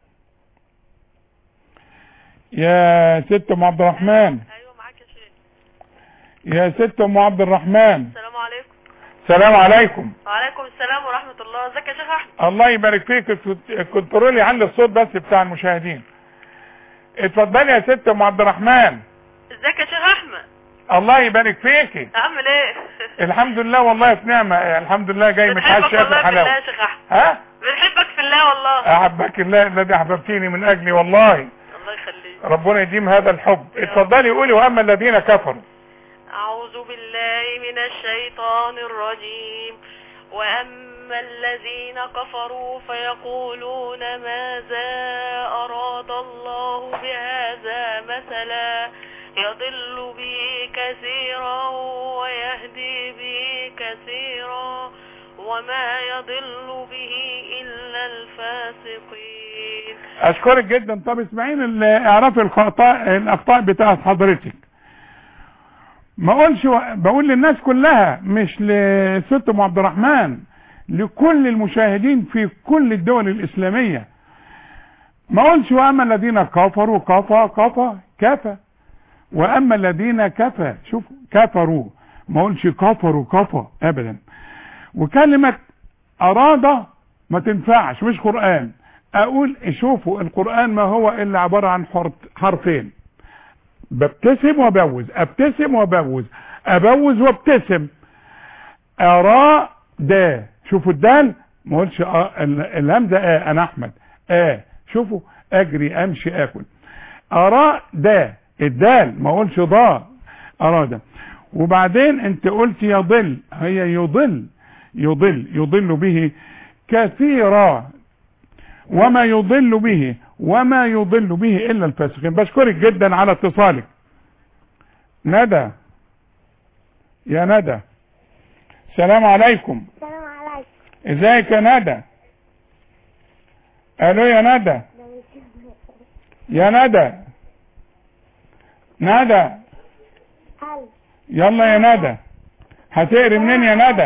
Speaker 2: يا ست ام عبد الرحمن.
Speaker 12: ايوه معاك يا شيخ.
Speaker 2: يا ست ام عبد الرحمن.
Speaker 12: السلام عليكم.
Speaker 2: السلام عليكم.
Speaker 12: وعليكم السلام ورحمة الله. ازيك يا شيخ احمد؟
Speaker 2: الله يبارك فيك. كنترولي علي الصوت بس بتاع المشاهدين. اتفضلي يا ست ام عبد الرحمن.
Speaker 12: ازيك يا شيخ احمد؟
Speaker 2: الله يبارك فيكي.
Speaker 12: اعمل ايه؟
Speaker 2: الحمد لله والله في نعمة، الحمد لله جاي متعشى اخر حلاوة.
Speaker 12: بالله يا شيخ احمد.
Speaker 2: ها؟
Speaker 12: بنحبك في الله والله.
Speaker 2: احبك الله الذي احببتيني من اجلي والله.
Speaker 12: الله يخليك.
Speaker 2: ربنا يديم هذا الحب. اتفضلي قولي واما الذين كفروا.
Speaker 12: اعوذ بالله من الشيطان الرجيم. واما الذين كفروا فيقولون ماذا اراد الله بهذا مثلا يضل به كثيرا ويهدي به كثيرا وما يضل به إلا الفاسقين.
Speaker 2: اشكرك جدا. طب اسمعين اعرفي الاخطاء بتاعت حضرتك. ما اقولش بقول للناس كلها مش لست ام عبد الرحمن، لكل المشاهدين في كل الدول الاسلاميه. ما اقولش واما الذين كفروا كفى واما الذين شوف كفروا، ما اقولش كفروا ابدا. وكلمه اراد ما تنفعش، مش قران. اقول شوفوا القران ما هو الا عباره عن حرفين، ببتسم وبوز، ابتسم وبوز، ابوز وابتسم. اراد، شوفوا الدال ما اقولش الهمزه انا احمد شوفوا اجري امشي اكل. اراد الدال ما اقولش ضاء اراد. وبعدين انت قلت يضل، هي يضل به كثيرا وما يضل به الا الفاسقين. بشكرك جدا على اتصالك. ندى، يا ندى السلام عليكم.
Speaker 13: السلام عليكم.
Speaker 2: ازيك يا ندى؟ الو يا ندى، يا ندى يلا يا ندى، هتقري منين يا ندى؟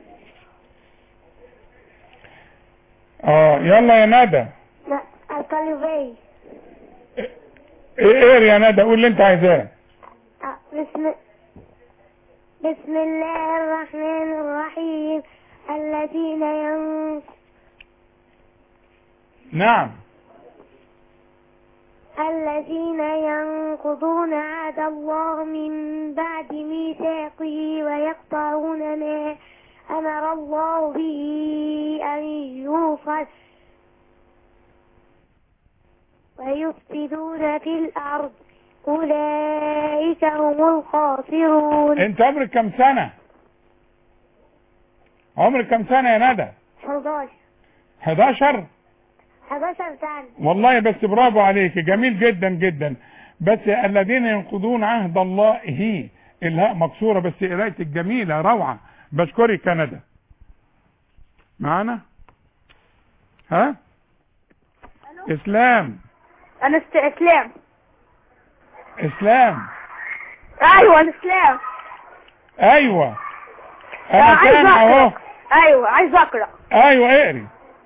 Speaker 2: يلا يا ندى.
Speaker 13: لا الطالبية.
Speaker 2: اقري يا ندى، قول اللي انت عايزاه.
Speaker 13: بسم الله الرحمن الرحيم. الذين ينقضون عهد الله من بعد ميثاقه ويقطعون ما أمر الله به أن يوصل ويفسدون في الأرض أولئك هم الخاسرون.
Speaker 2: انت عمرك كم سنة؟ يا ندى؟
Speaker 13: 11.
Speaker 2: 11
Speaker 13: سنة.
Speaker 2: والله بس برافو عليك، جميل جدا جدا. بس الذين ينقضون عهد الله، الهاء مكسورة بس قرايتك جميلة روعة. بشكرك يا ندى. معانا اسلام.
Speaker 9: انا اسلام.
Speaker 2: ايوه
Speaker 9: انا اسلام.
Speaker 2: ايوه انا سامع اهو.
Speaker 9: ايوه عايز اقرا.
Speaker 2: ايوه اقري.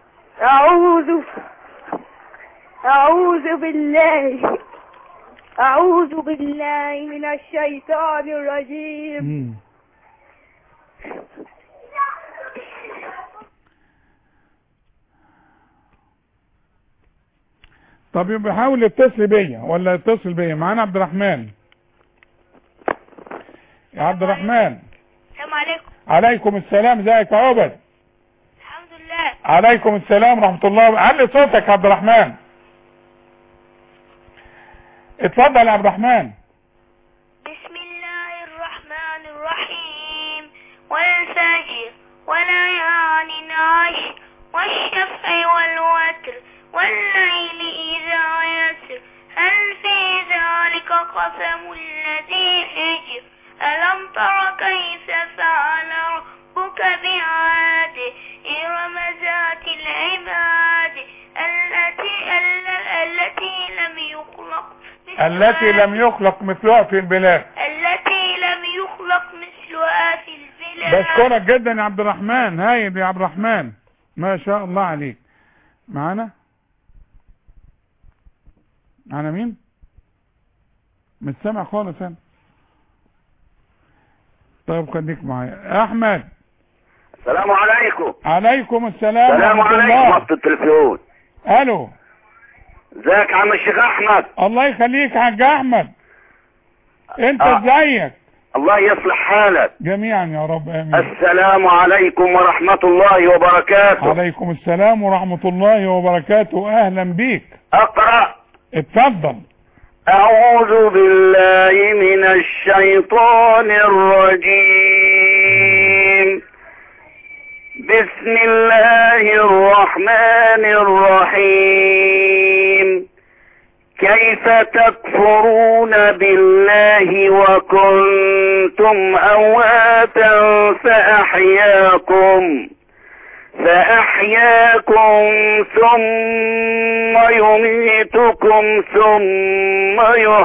Speaker 9: اعوذ بالله من الشيطان الرجيم.
Speaker 2: طب يبقى حاول يتصل بيا ولا يتصل بيا. معانا عبد الرحمن. يا عبد الرحمن.
Speaker 13: السلام عليكم.
Speaker 2: عليكم السلام. ازيك يا عبد؟
Speaker 13: الحمد لله.
Speaker 2: عليكم السلام ورحمة الله. علي صوتك يا عبد الرحمن. اتفضل يا عبد الرحمن.
Speaker 13: بسم الله الرحمن الرحيم. والفجر وليال عشر والشفع والوتر والليل إذا يسر هل في ذلك قسم الذي حجر ألم تر كيف فعل ربك بعاد إرم ذات العماد التي لم يخلق مثلها في البلاد. بشكرك جدا يا عبد الرحمن. هايل يا عبد الرحمن، ما شاء الله عليك. معانا مين؟ مش سامع خالص انا. طيب خليك معايا. احمد.
Speaker 8: السلام عليكم.
Speaker 2: عليكم السلام
Speaker 8: ورحمة الله. السلام عليكم. التليفون.
Speaker 2: الو.
Speaker 8: ازيك يا عم الشيخ احمد؟
Speaker 2: الله يخليك يا حاج احمد. انت ازيك؟
Speaker 8: الله يصلح حالك
Speaker 2: جميعا يا رب امين.
Speaker 8: السلام عليكم ورحمة الله وبركاته.
Speaker 2: عليكم السلام ورحمة الله وبركاته. اهلا بيك.
Speaker 8: اقرأ.
Speaker 2: اتفضل.
Speaker 8: اعوذ بالله من الشيطان الرجيم. بسم الله الرحمن الرحيم. كيف تكفرون بالله وكنتم أمواتا فأحياكم ثم يميتكم ثم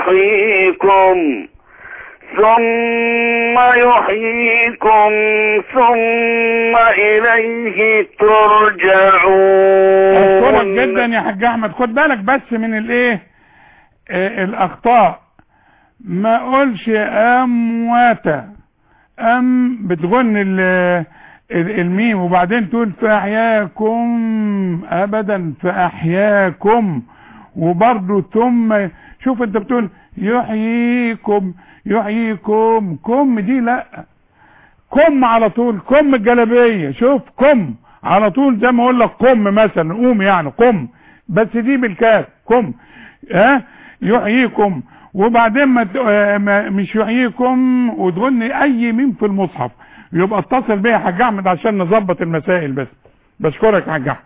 Speaker 8: يحييكم ثم إليه ترجعون.
Speaker 13: أشكرك جدا يا حاج أحمد. خد بالك بس من الايه الأخطاء. ما قولش أمواتا، بتغن الميم وبعدين تقول فأحياكم أبدا، فأحياكم وبرضو ثم. شوف انت بتقول يحييكم كم دي لا، كم على طول، كم الجلبية. شوف كم على طول زي ما اقول لك قم مثلا، قوم يعني قم، بس دي بالكاف كم. يحييكم وبعدين مش يحييكم وتغني اي ميم في المصحف. يبقى اتصل بيا يا حاج احمد عشان نظبط المسائل. بس بشكرك يا حاج احمد.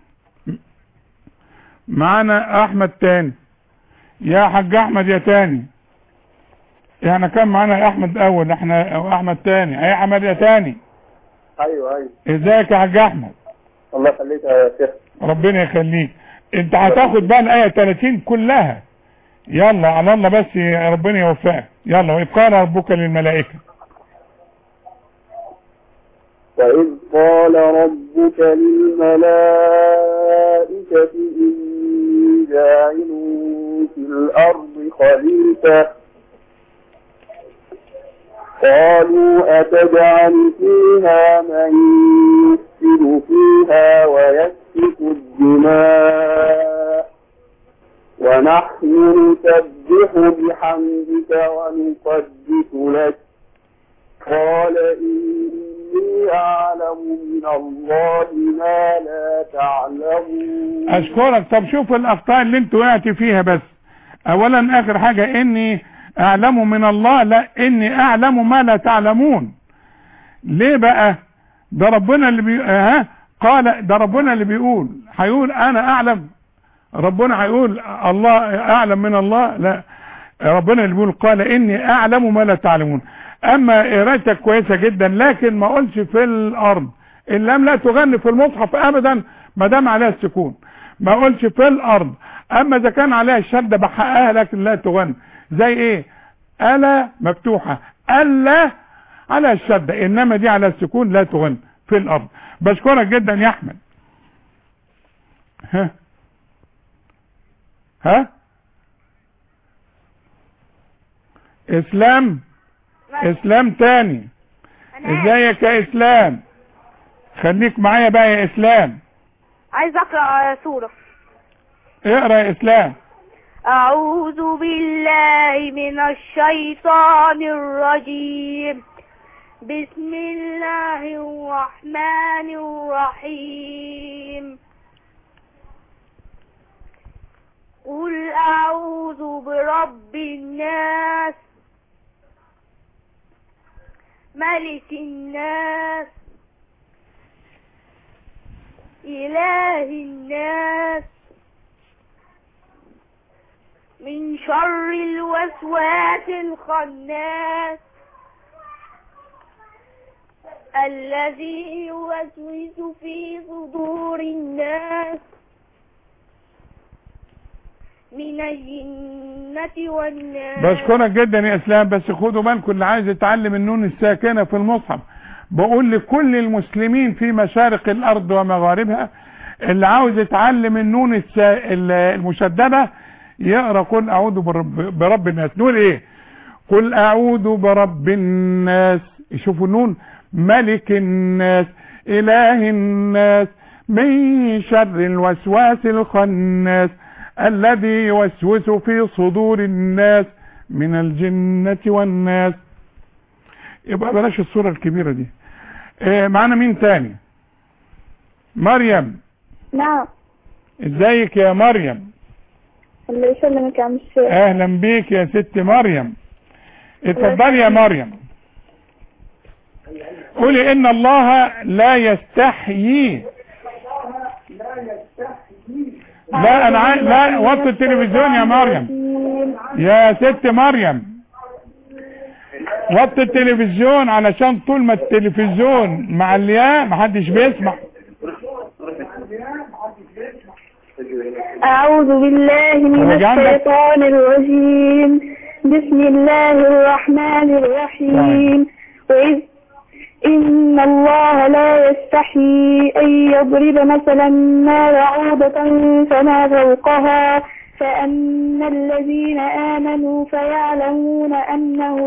Speaker 13: معانا احمد تاني. يا حاج احمد يا تاني، احنا كان معانا احمد اول، احنا احمد تاني. اي احمد يا تاني.
Speaker 14: ايوه
Speaker 13: ازيك يا حاج احمد؟
Speaker 14: الله يخليك يا شيخ.
Speaker 13: ربنا يخليك. انت هتاخد بقى الايه 30 كلها. يلا على الله بس ربنا يوفقك. يلا. واذ قال ربك للملائكه،
Speaker 14: وإذ قال ربك للملائكة إني جاعل في الأرض خليفة قالوا أتجعل فيها من يفسد فيها ويسفك الدماء ونحن نسبح بحمدك ونقدس لك قال إني أعلم من الله ما لا تعلمون.
Speaker 13: أشكرك. طب شوف الأخطاء اللي انتوا وقعت فيها. بس أولا آخر حاجة إني أعلم من الله، لا إني أعلم ما لا تعلمون. ليه بقى؟ ده ربنا اللي قال، ده ربنا اللي بيقول. هيقول أنا أعلم؟ ربنا هيقول الله أعلم من الله؟ لا، ربنا اللي بيقول قال إني أعلم ما لا تعلمون. اما قراءتك كويسه جدا، لكن ما قلش في الارض. اللام لا تغني في المصحف ابدا ما دام عليها السكون. ما قلش في الارض. اما اذا كان عليها الشده بحقها لكن لا تغني. زي ايه؟ الا مفتوحه، الا على الشده، انما دي على السكون لا تغني في الارض. بشكرك جدا يا احمد. اسلام تاني. ازيك يا اسلام؟ خليك معايا بقى يا اسلام.
Speaker 9: عايز اقرا سوره.
Speaker 13: اقرا يا اسلام.
Speaker 9: اعوذ بالله من الشيطان الرجيم. بسم الله الرحمن الرحيم. قل اعوذ برب الناس ملك الناس إله الناس من شر الوسواس الخناس الذي يوسوس في صدور الناس من الجنة والناس.
Speaker 13: بشكرك جدا يا اسلام. بس خدوا بالكم اللي عايز يتعلم النون الساكنة في المصحف، بقول لكل المسلمين في مشارق الارض ومغاربها، اللي عاوز يتعلم النون المشددة يقرأ قل اعوذ برب الناس. نقول ايه؟ قل اعوذ برب الناس. يشوفوا النون. ملك الناس اله الناس من شر الوسواس الخناس الذي يوسوس في صدور الناس من الجنة والناس. يبقى بلاش الصورة الكبيرة دي. معانا مين تاني؟ مريم.
Speaker 3: نعم.
Speaker 13: ازيك يا مريم؟
Speaker 3: الله يسلمك يا عم الشيخ.
Speaker 13: اهلا بيك يا ست مريم. اتفضلي يا مريم. قولي ان الله لا يستحيي لا انا عايز، لا وطي التلفزيون يا مريم، يا ست مريم وطي التلفزيون علشان طول ما التلفزيون معلياه محدش بيسمع.
Speaker 9: أعوذ بالله من الشيطان الرجيم. بسم الله الرحمن الرحيم. وإذ إن الله لا يستحي أن يضرب مثلا ما بعوضة فما فوقها فأما الذين آمنوا فيعلمون أنه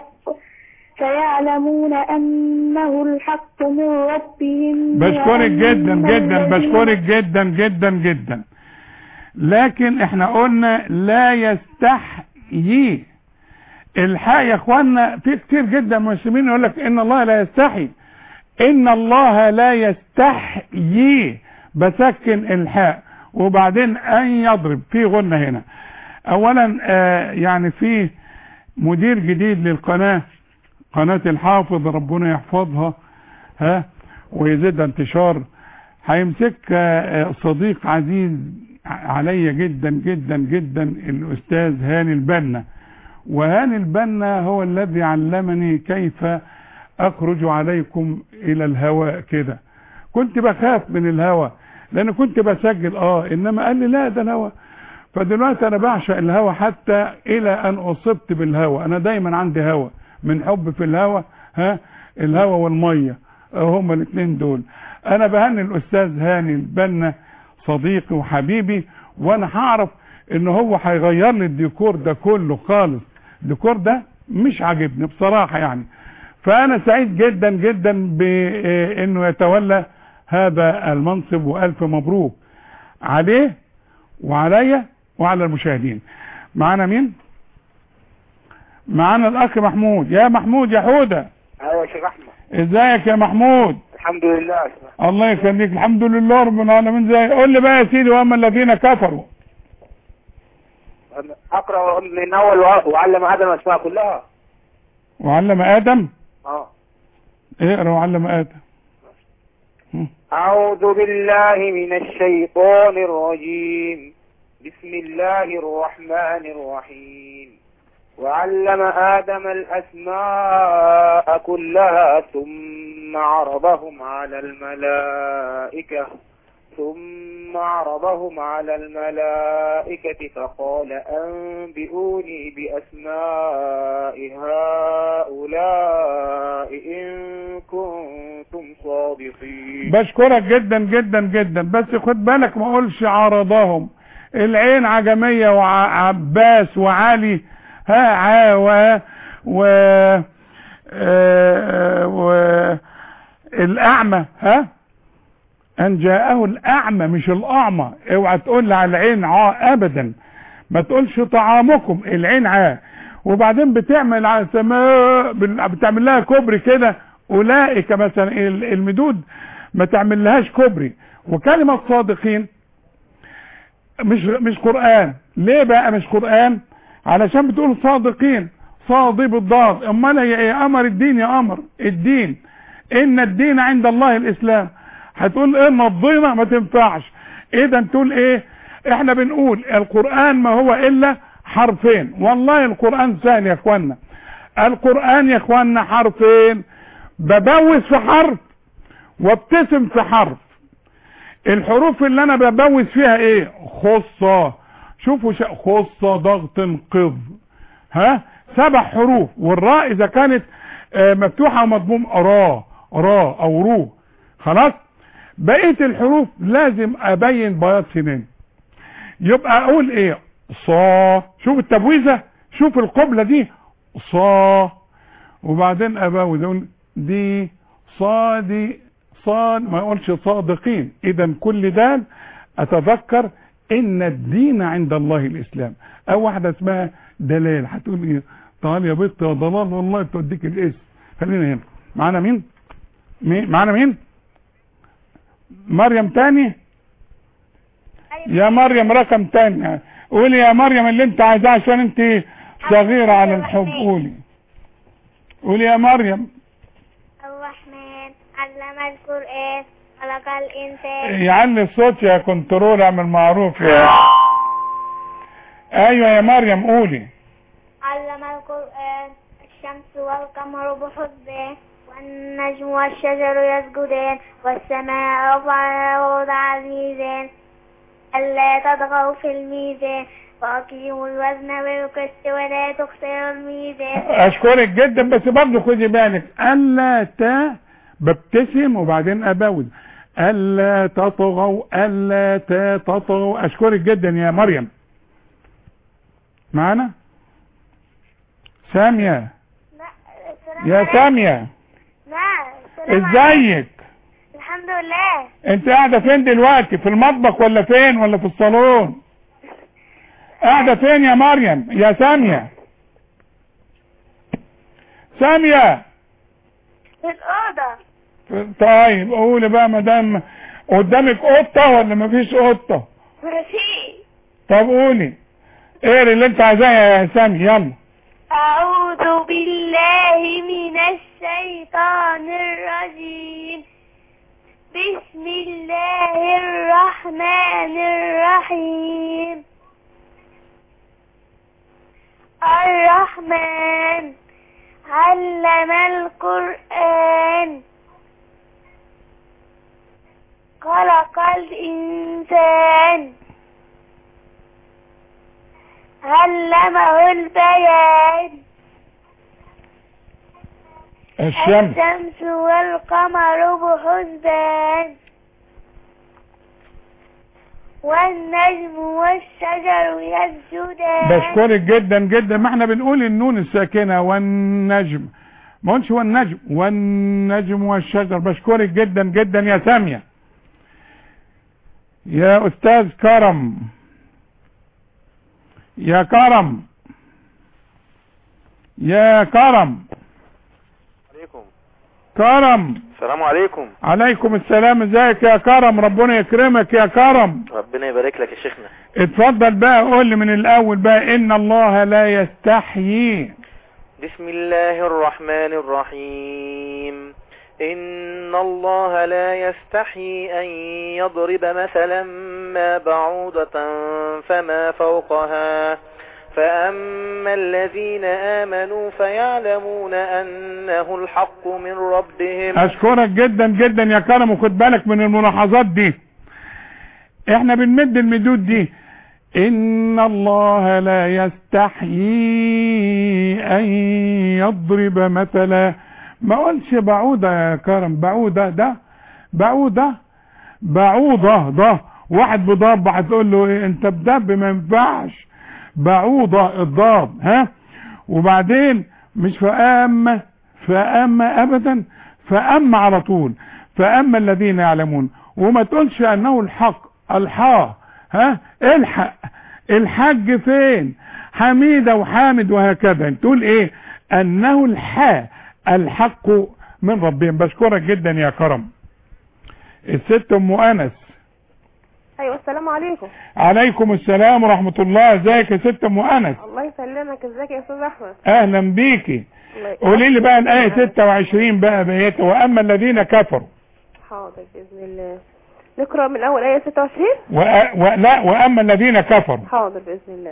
Speaker 9: الحق من ربهم.
Speaker 13: بشكرك جدا جدا، بشكرك جدا جدا جدا. لكن احنا قلنا لا يستحيي. الحق يا اخوانا في كتير جدا مسلمين يقول لك ان الله لا يستحي. ان الله لا يستحيي، بسكن الحاء وبعدين ان يضرب في غنة هنا. اولا يعني في مدير جديد للقناة، قناة الحافظ، ربنا يحفظها ويزيد انتشار. هيمسك صديق عزيز علي جدا جدا جدا الاستاذ هاني البنا. وهاني البنا هو الذي علمني كيف اخرج عليكم الى الهواء كده. كنت بخاف من الهواء لان كنت بسجل انما قال لي لا ده الهواء. فدلوقتي انا بعشق الهواء حتى الى ان اصبت بالهواء. انا دايما عندي هواء من حب في الهواء، الهواء والميه هما الاثنين دول. انا بهني الاستاذ هاني البنا صديقي وحبيبي، وانا هعرف ان هو هيغير لي الديكور ده كله خالص. الديكور ده مش عاجبني بصراحة يعني. فانا سعيد جدا جدا بانه يتولى هذا المنصب، والف مبروك عليه وعليا وعلى المشاهدين. معانا مين؟ معانا الاخ محمود. يا محمود يا حودة.
Speaker 10: ايوه يا شيخ احمد.
Speaker 13: ازيك يا محمود؟
Speaker 10: الحمد لله.
Speaker 13: الله يخليك. الحمد لله رب العالمين. زي قول لي بقى يا سيدي، واما الذين كفروا.
Speaker 10: اقرا من اول وعلم ادم الاسماء كلها.
Speaker 13: وعلم ادم؟ اقرا وعلم ادم.
Speaker 10: اعوذ بالله من الشيطان الرجيم. بسم الله الرحمن الرحيم. وعلم آدم الأسماء كلها ثم عرضهم على الملائكة فقال أنبئوني بأسماء هؤلاء إن كنتم صادقين.
Speaker 13: بشكرك جدا جدا جدا، بس خد بالك ما اقولش عرضهم. العين عجمية وعباس وعلي الأعمى أن جاءه الأعمى مش الأعمى. اوعى تقول لي على العين أبدا. ما تقولش طعامكم، العين وبعدين بتعمل على السماء، بتعمل لها كوبري كده. أولئك مثلا المدود ما تعمل لهاش كوبري. وكلمة صادقين مش قرآن. ليه بقى مش قرآن؟ علشان بتقول صادقين، صادي بالضاد. امال هي ايه؟ امر الدين يا امر الدين. ان الدين عند الله الاسلام. هتقول ايه مضينا؟ ما تنفعش. اذا تقول ايه؟ احنا بنقول القرآن ما هو الا حرفين. والله القرآن سهل يا اخوانا. القرآن يا اخوانا حرفين، ببوس في حرف وابتسم في حرف. الحروف اللي انا ببوس فيها ايه؟ خصة. شوفوا خصة، ضغط، انقض. 7 حروف. والراء اذا كانت مفتوحة ومضموم را او رو. خلاص. بقية الحروف لازم ابين بياض سنين. يبقى اقول ايه؟ صا. شوف التبويزة، شوف القبلة دي صا. وبعدين ابوز اقول دي صادي صاد. ما اقولش صادقين. اذا كل ده اتذكر ان الدين عند الله الاسلام. او واحدة اسمها دلال هتقول ايه؟ تعال يا بنت يا ضلال والله توديك الاسم. خلينا هنا. معانا مين؟ معانا مين؟ مريم تاني. يا مريم رقم تاني. قولي يا مريم اللي انت عايزاه عشان انت صغيرة على الحب. قولي يا مريم.
Speaker 9: الرحمن علم القرآن خلق
Speaker 15: خلق الإنسان.
Speaker 13: يعلي الصوت يا كنترول، اعمل معروف يا ايوه يا مريم قولي.
Speaker 15: علم القرآن. الشمس والقمر بحسبان والنجم والشجر يسجدان والسماء رفعها ووضع الميزان ألا تطغوا في الميزان وأقيموا الوزن بالقسط ولا تخسروا الميزان.
Speaker 13: اشكرك جدا، بس برضه خدي بالك ألا ببتسم وبعدين أبوز ألا تطغوا ألا تطغوا. أشكرك جدا يا مريم. معانا سامية؟ يا سامية ازيك؟
Speaker 15: الحمد لله.
Speaker 13: انت قاعدة فين دلوقتي؟ في المطبخ ولا فين ولا في الصالون؟ قاعدة فين يا مريم؟ يا سامية؟ سامية
Speaker 15: في الأوضة.
Speaker 13: طيب قولي بقى مدام قدامك قطة ولا مفيش قطة؟
Speaker 15: مفيش.
Speaker 13: طب قولي ايه اللي انت عايزاه يا سامي؟ يلا.
Speaker 15: أعوذ بالله من الشيطان الرجيم. بسم الله الرحمن الرحيم. الرحمن علم القرآن خلق الإنسان علمه البيان. الشمس والقمر بحسبان والنجم والشجر يسجدان.
Speaker 13: بشكرك جدا جدا. ما احنا بنقول النون الساكنة والنجم، ما قلتش والنجم، والنجم والشجر. بشكرك جدا جدا يا سامية. يا أستاذ كرم، يا كرم، يا كرم.
Speaker 10: عليكم.
Speaker 13: كرم.
Speaker 10: السلام عليكم.
Speaker 13: عليكم السلام. ازيك يا كرم؟ ربنا يكرمك يا كرم.
Speaker 10: ربنا يبارك لك يا شيخنا.
Speaker 13: اتفضل بقى قول لي من الاول بقى. ان الله لا يستحيي.
Speaker 10: بسم الله الرحمن الرحيم. إن الله لا يستحي أن يضرب مثلا ما بعوضة فما فوقها فأما الذين آمنوا فيعلمون أنه الحق من ربهم.
Speaker 13: أشكرك جدا جدا يا كرم. وخد بالك من الملاحظات دي، احنا بنمد المدود دي. إن الله لا يستحيي أن يضرب مثلا. ما قلش بعوضة يا كرم. بعوضة ده بعوضة بعوضة ده واحد بضب هتقول له ايه؟ انت بدب ما ينفعش. بعوضة الضاد ها. وبعدين مش فأما ابدا، فأما على طول. فأما الذين يعلمون. وما تقولش انه الحق. الحا ها الحق. الحج فين؟ حميدة وحامد وهكذا. تقول ايه؟ انه الحق من ربهم. بشكرك جدا يا كرم. الست ام انس.
Speaker 16: ايوه السلام عليكم.
Speaker 13: عليكم السلام ورحمة الله. ازيك يا ست ام انس؟
Speaker 16: الله يسلمك. ازيك يا استاذ احمد؟
Speaker 13: اهلا بيكي. قولي لي بقى الايه 26 بقى بقيت واما الذين كفروا.
Speaker 16: حاضر باذن الله. نقرا من اول ايه 26.
Speaker 13: لا واما الذين كفروا.
Speaker 16: حاضر باذن الله.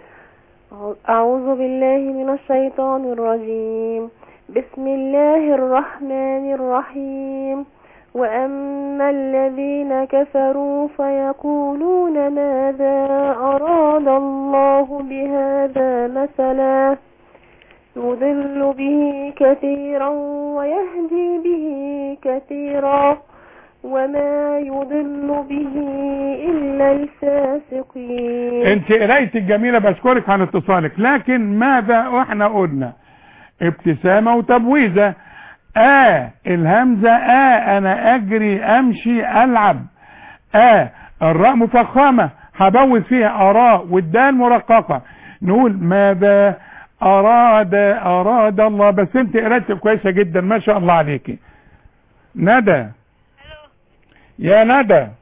Speaker 16: اعوذ بالله من الشيطان الرجيم. بسم الله الرحمن الرحيم. وأما الذين كفروا فيقولون ماذا أراد الله بهذا مثلا يضل به كثيرا ويهدي به كثيرا وما يضل به إلا الفاسقين.
Speaker 13: انت قرايتك جميلة. بشكرك على اتصالك. لكن ماذا احنا قلنا؟ ابتسامة وتبويزة. الهمزة انا اجري امشي العب. الراء مفخمة هبوز فيها اراء والدال مرققة. نقول ماذا اراد الله. بس انت قرايتك كويسة جدا ما شاء الله عليكي. ندى. يا ندى.
Speaker 15: ايوه.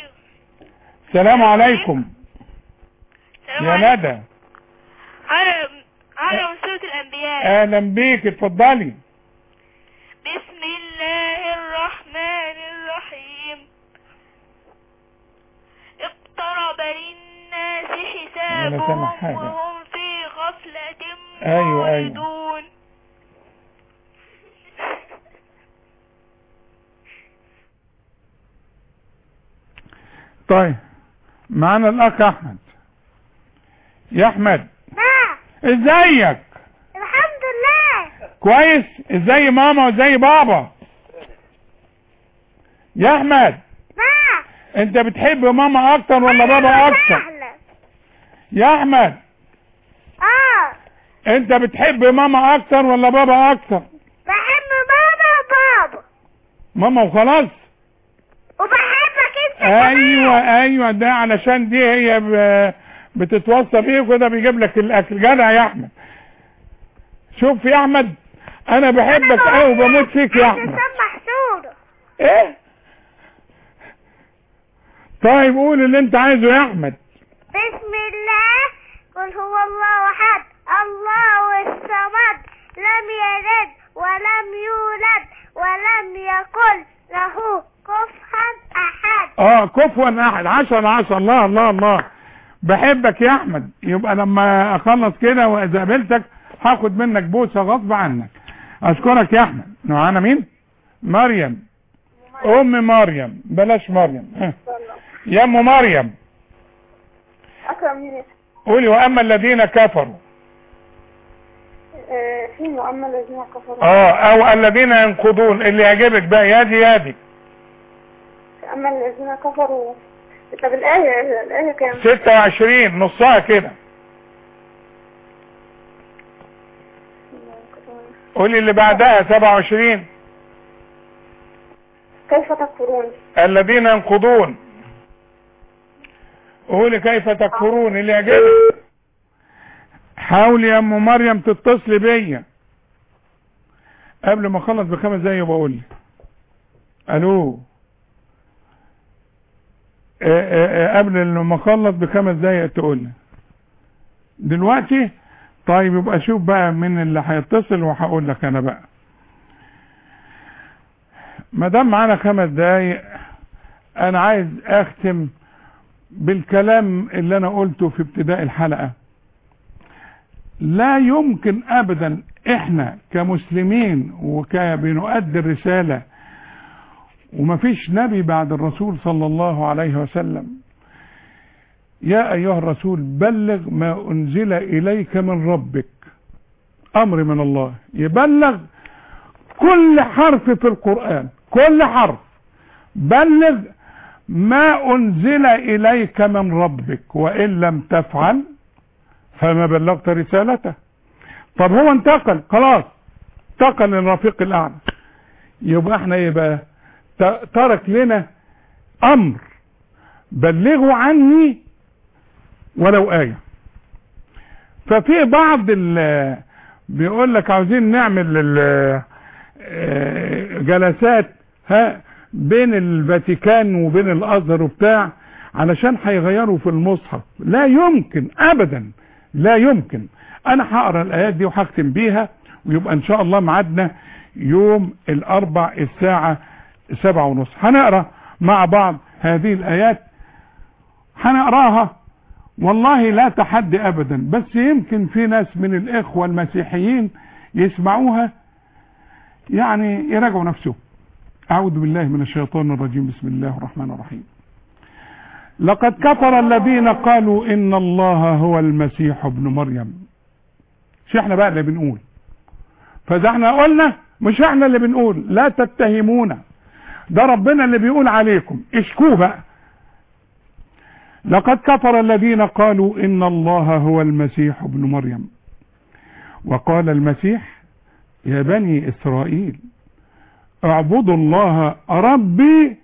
Speaker 13: السلام عليكم. يا ندى.
Speaker 15: انا من سورة الانبياء.
Speaker 13: اهلا بيك. اتفضلي.
Speaker 15: بسم الله الرحمن الرحيم.
Speaker 12: كتابهم وهم في غفلة معرضون.
Speaker 13: طيب معانا الاخ احمد. يا احمد ازيك؟
Speaker 15: الحمد لله
Speaker 13: كويس. ازاي ماما وازاي بابا؟ يا احمد انت بتحب ماما اكتر ولا بابا اكتر؟ يا احمد انت بتحب ماما اكتر ولا بابا اكتر؟
Speaker 15: بحب بابا.
Speaker 13: ماما وخلاص.
Speaker 15: وبحبك انت
Speaker 13: ايوه ده علشان دي هي بتتوصى بيك وده بيجيب لك الاكل. جدع يا احمد. شوف يا احمد انا بحبك قوي وبموت فيك يا احمد. ايه؟ طيب قول اللي انت عايزه يا احمد.
Speaker 15: بسم الله قل هو الله احد الله الصمد لم يلد ولم يولد ولم يكن له كفوا احد.
Speaker 13: كفوا احد. 10/10. الله بحبك يا احمد. يبقى لما اخلص كده واذا قابلتك هاخد منك بوسه غصب عنك. اشكرك يا احمد. معانا مين؟ مريم. ام مريم. بلاش مريم. يا ام مريم
Speaker 3: اكرم.
Speaker 13: قولي واما الذين كفروا.
Speaker 3: في واما الذين كفروا.
Speaker 13: او الذين ينقضون. اللي يعجبك بقى يادي.
Speaker 3: اما الذين كفروا. طب الآية كام؟
Speaker 13: 26 نصها كده. قولي اللي بعدها 27.
Speaker 3: كيف تكفرون؟
Speaker 13: الذين ينقضون. قولي كيف تكفرون اللي يعجبك. حاولي يا ام مريم تتصلي بيا قبل ما اخلص ب5 دقايق وبقول لي الو. قبل ما اخلص ب5 دقايق تقول لي دلوقتي. طيب يبقى شوف بقى من اللي هيتصل وهقول لك انا بقى. ما دام معانا 5 دقايق انا عايز اختم بالكلام اللي انا قلته في ابتداء الحلقة. لا يمكن ابدا احنا كمسلمين وكبنؤدي الرسالة ومفيش نبي بعد الرسول صلى الله عليه وسلم. يا ايها الرسول بلغ ما انزل اليك من ربك. امر من الله يبلغ كل حرف في القرآن. كل حرف. بلغ ما انزل اليك من ربك وان لم تفعل فما بلغت رسالته. طب هو انتقل خلاص. انتقل للرفيق الاعلى. يبقى احنا يبقى ترك لنا امر بلغوا عني ولو آية. ففي بعض بيقول لك عاوزين نعمل جلسات بين الفاتيكان وبين الازهر وبتاع علشان هيغيروا في المصحف. لا يمكن ابدا. لا يمكن. انا هقرا الايات دي وهختم بيها ويبقى ان شاء الله ميعادنا يوم الاربع الساعة 7:30. هنقرا مع بعض هذه الايات. هنقراها والله لا تحدي ابدا. بس يمكن في ناس من الاخوة المسيحيين يسمعوها يعني يراجعوا نفسهم. اعوذ بالله من الشيطان الرجيم. بسم الله الرحمن الرحيم. لقد كفر الذين قالوا ان الله هو المسيح ابن مريم. مش احنا بقى اللي بنقول. فاذا احنا قلنا مش احنا اللي بنقول. لا تتهمونا. ده ربنا اللي بيقول عليكم. اشكوه بقى. لقد كفر الذين قالوا ان الله هو المسيح ابن مريم. وقال المسيح يا بني اسرائيل اعبدوا الله ربي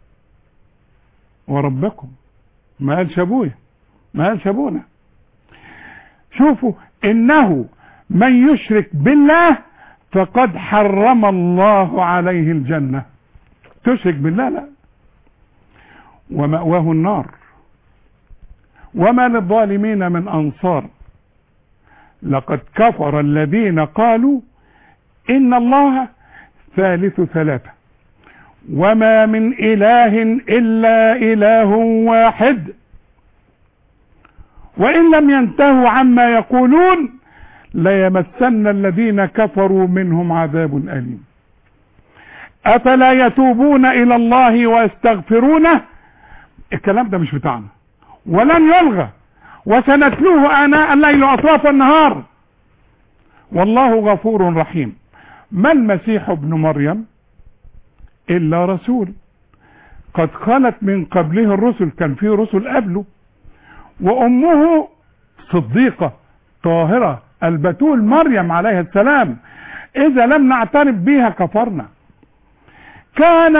Speaker 13: وربكم. ما قالش ابويا. ما قالش ابونا. شوفوا انه من يشرك بالله فقد حرم الله عليه الجنة. تشرك بالله لا. ومأواه النار وما للظالمين من انصار. لقد كفر الذين قالوا ان الله ثالث ثلاثة وما من اله الا اله واحد وإن لم ينتهوا عما يقولون ليمسن الذين كفروا منهم عذاب أليم. أفلا يتوبون إلى الله ويستغفرونه؟ الكلام ده مش بتاعنا ولن يلغى، وسنتلوه آناء الليل وأطراف النهار، والله غفور رحيم. ما المسيح ابن مريم إلا رسول قد خلت من قبله الرسل، كان فيه رسل قبله، وأمه صديقة طاهرة البتول مريم عليه السلام، إذا لم نعترف بها كفرنا. كان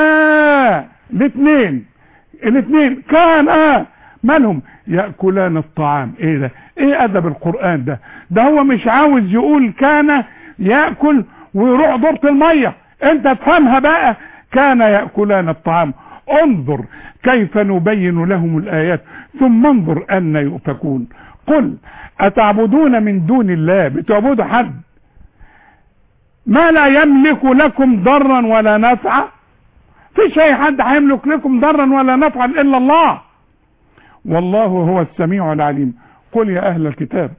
Speaker 13: الاثنين كان مالهم يأكلان الطعام. ايه ده؟ ايه ادب القرآن ده؟ ده هو مش عاوز يقول كان يأكل ويروح دورة المية، انت تفهمها بقى. كان يأكلان الطعام. انظر كيف نبين لهم الآيات ثم انظر أن يؤفكون. قل أتعبدون من دون الله، بتعبدوا حد ما لا يملك لكم ضرا ولا نفعا؟ فيش اي حد هيملك لكم ضرا ولا نفعا الا الله، والله هو السميع العليم. قل يا اهل الكتاب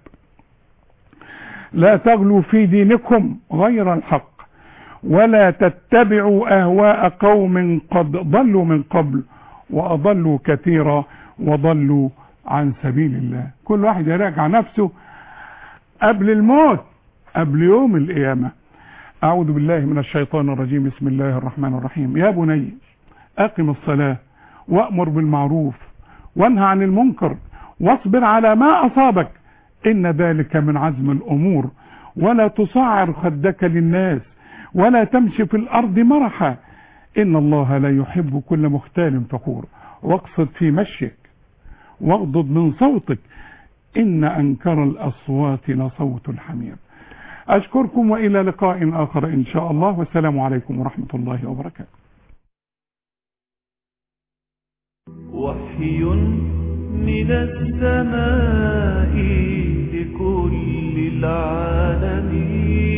Speaker 13: لا تغلوا في دينكم غير الحق ولا تتبعوا اهواء قوم قد ضلوا من قبل واضلوا كثيرا وضلوا عن سبيل الله. كل واحد يراجع نفسه قبل الموت، قبل يوم القيامة. أعوذ بالله من الشيطان الرجيم. بسم الله الرحمن الرحيم. يا بني أقم الصلاة وأمر بالمعروف وانهى عن المنكر واصبر على ما أصابك إن ذلك من عزم الأمور ولا تصعر خدك للناس ولا تمشي في الأرض مرحا إن الله لا يحب كل مختال فخور واقصد في مشيك واغضض من صوتك إن أنكر الأصوات لصوت الحمير. أشكركم وإلى لقاء آخر إن شاء الله، والسلام عليكم ورحمة الله وبركاته.
Speaker 1: وحي من السماء لكل العالمين.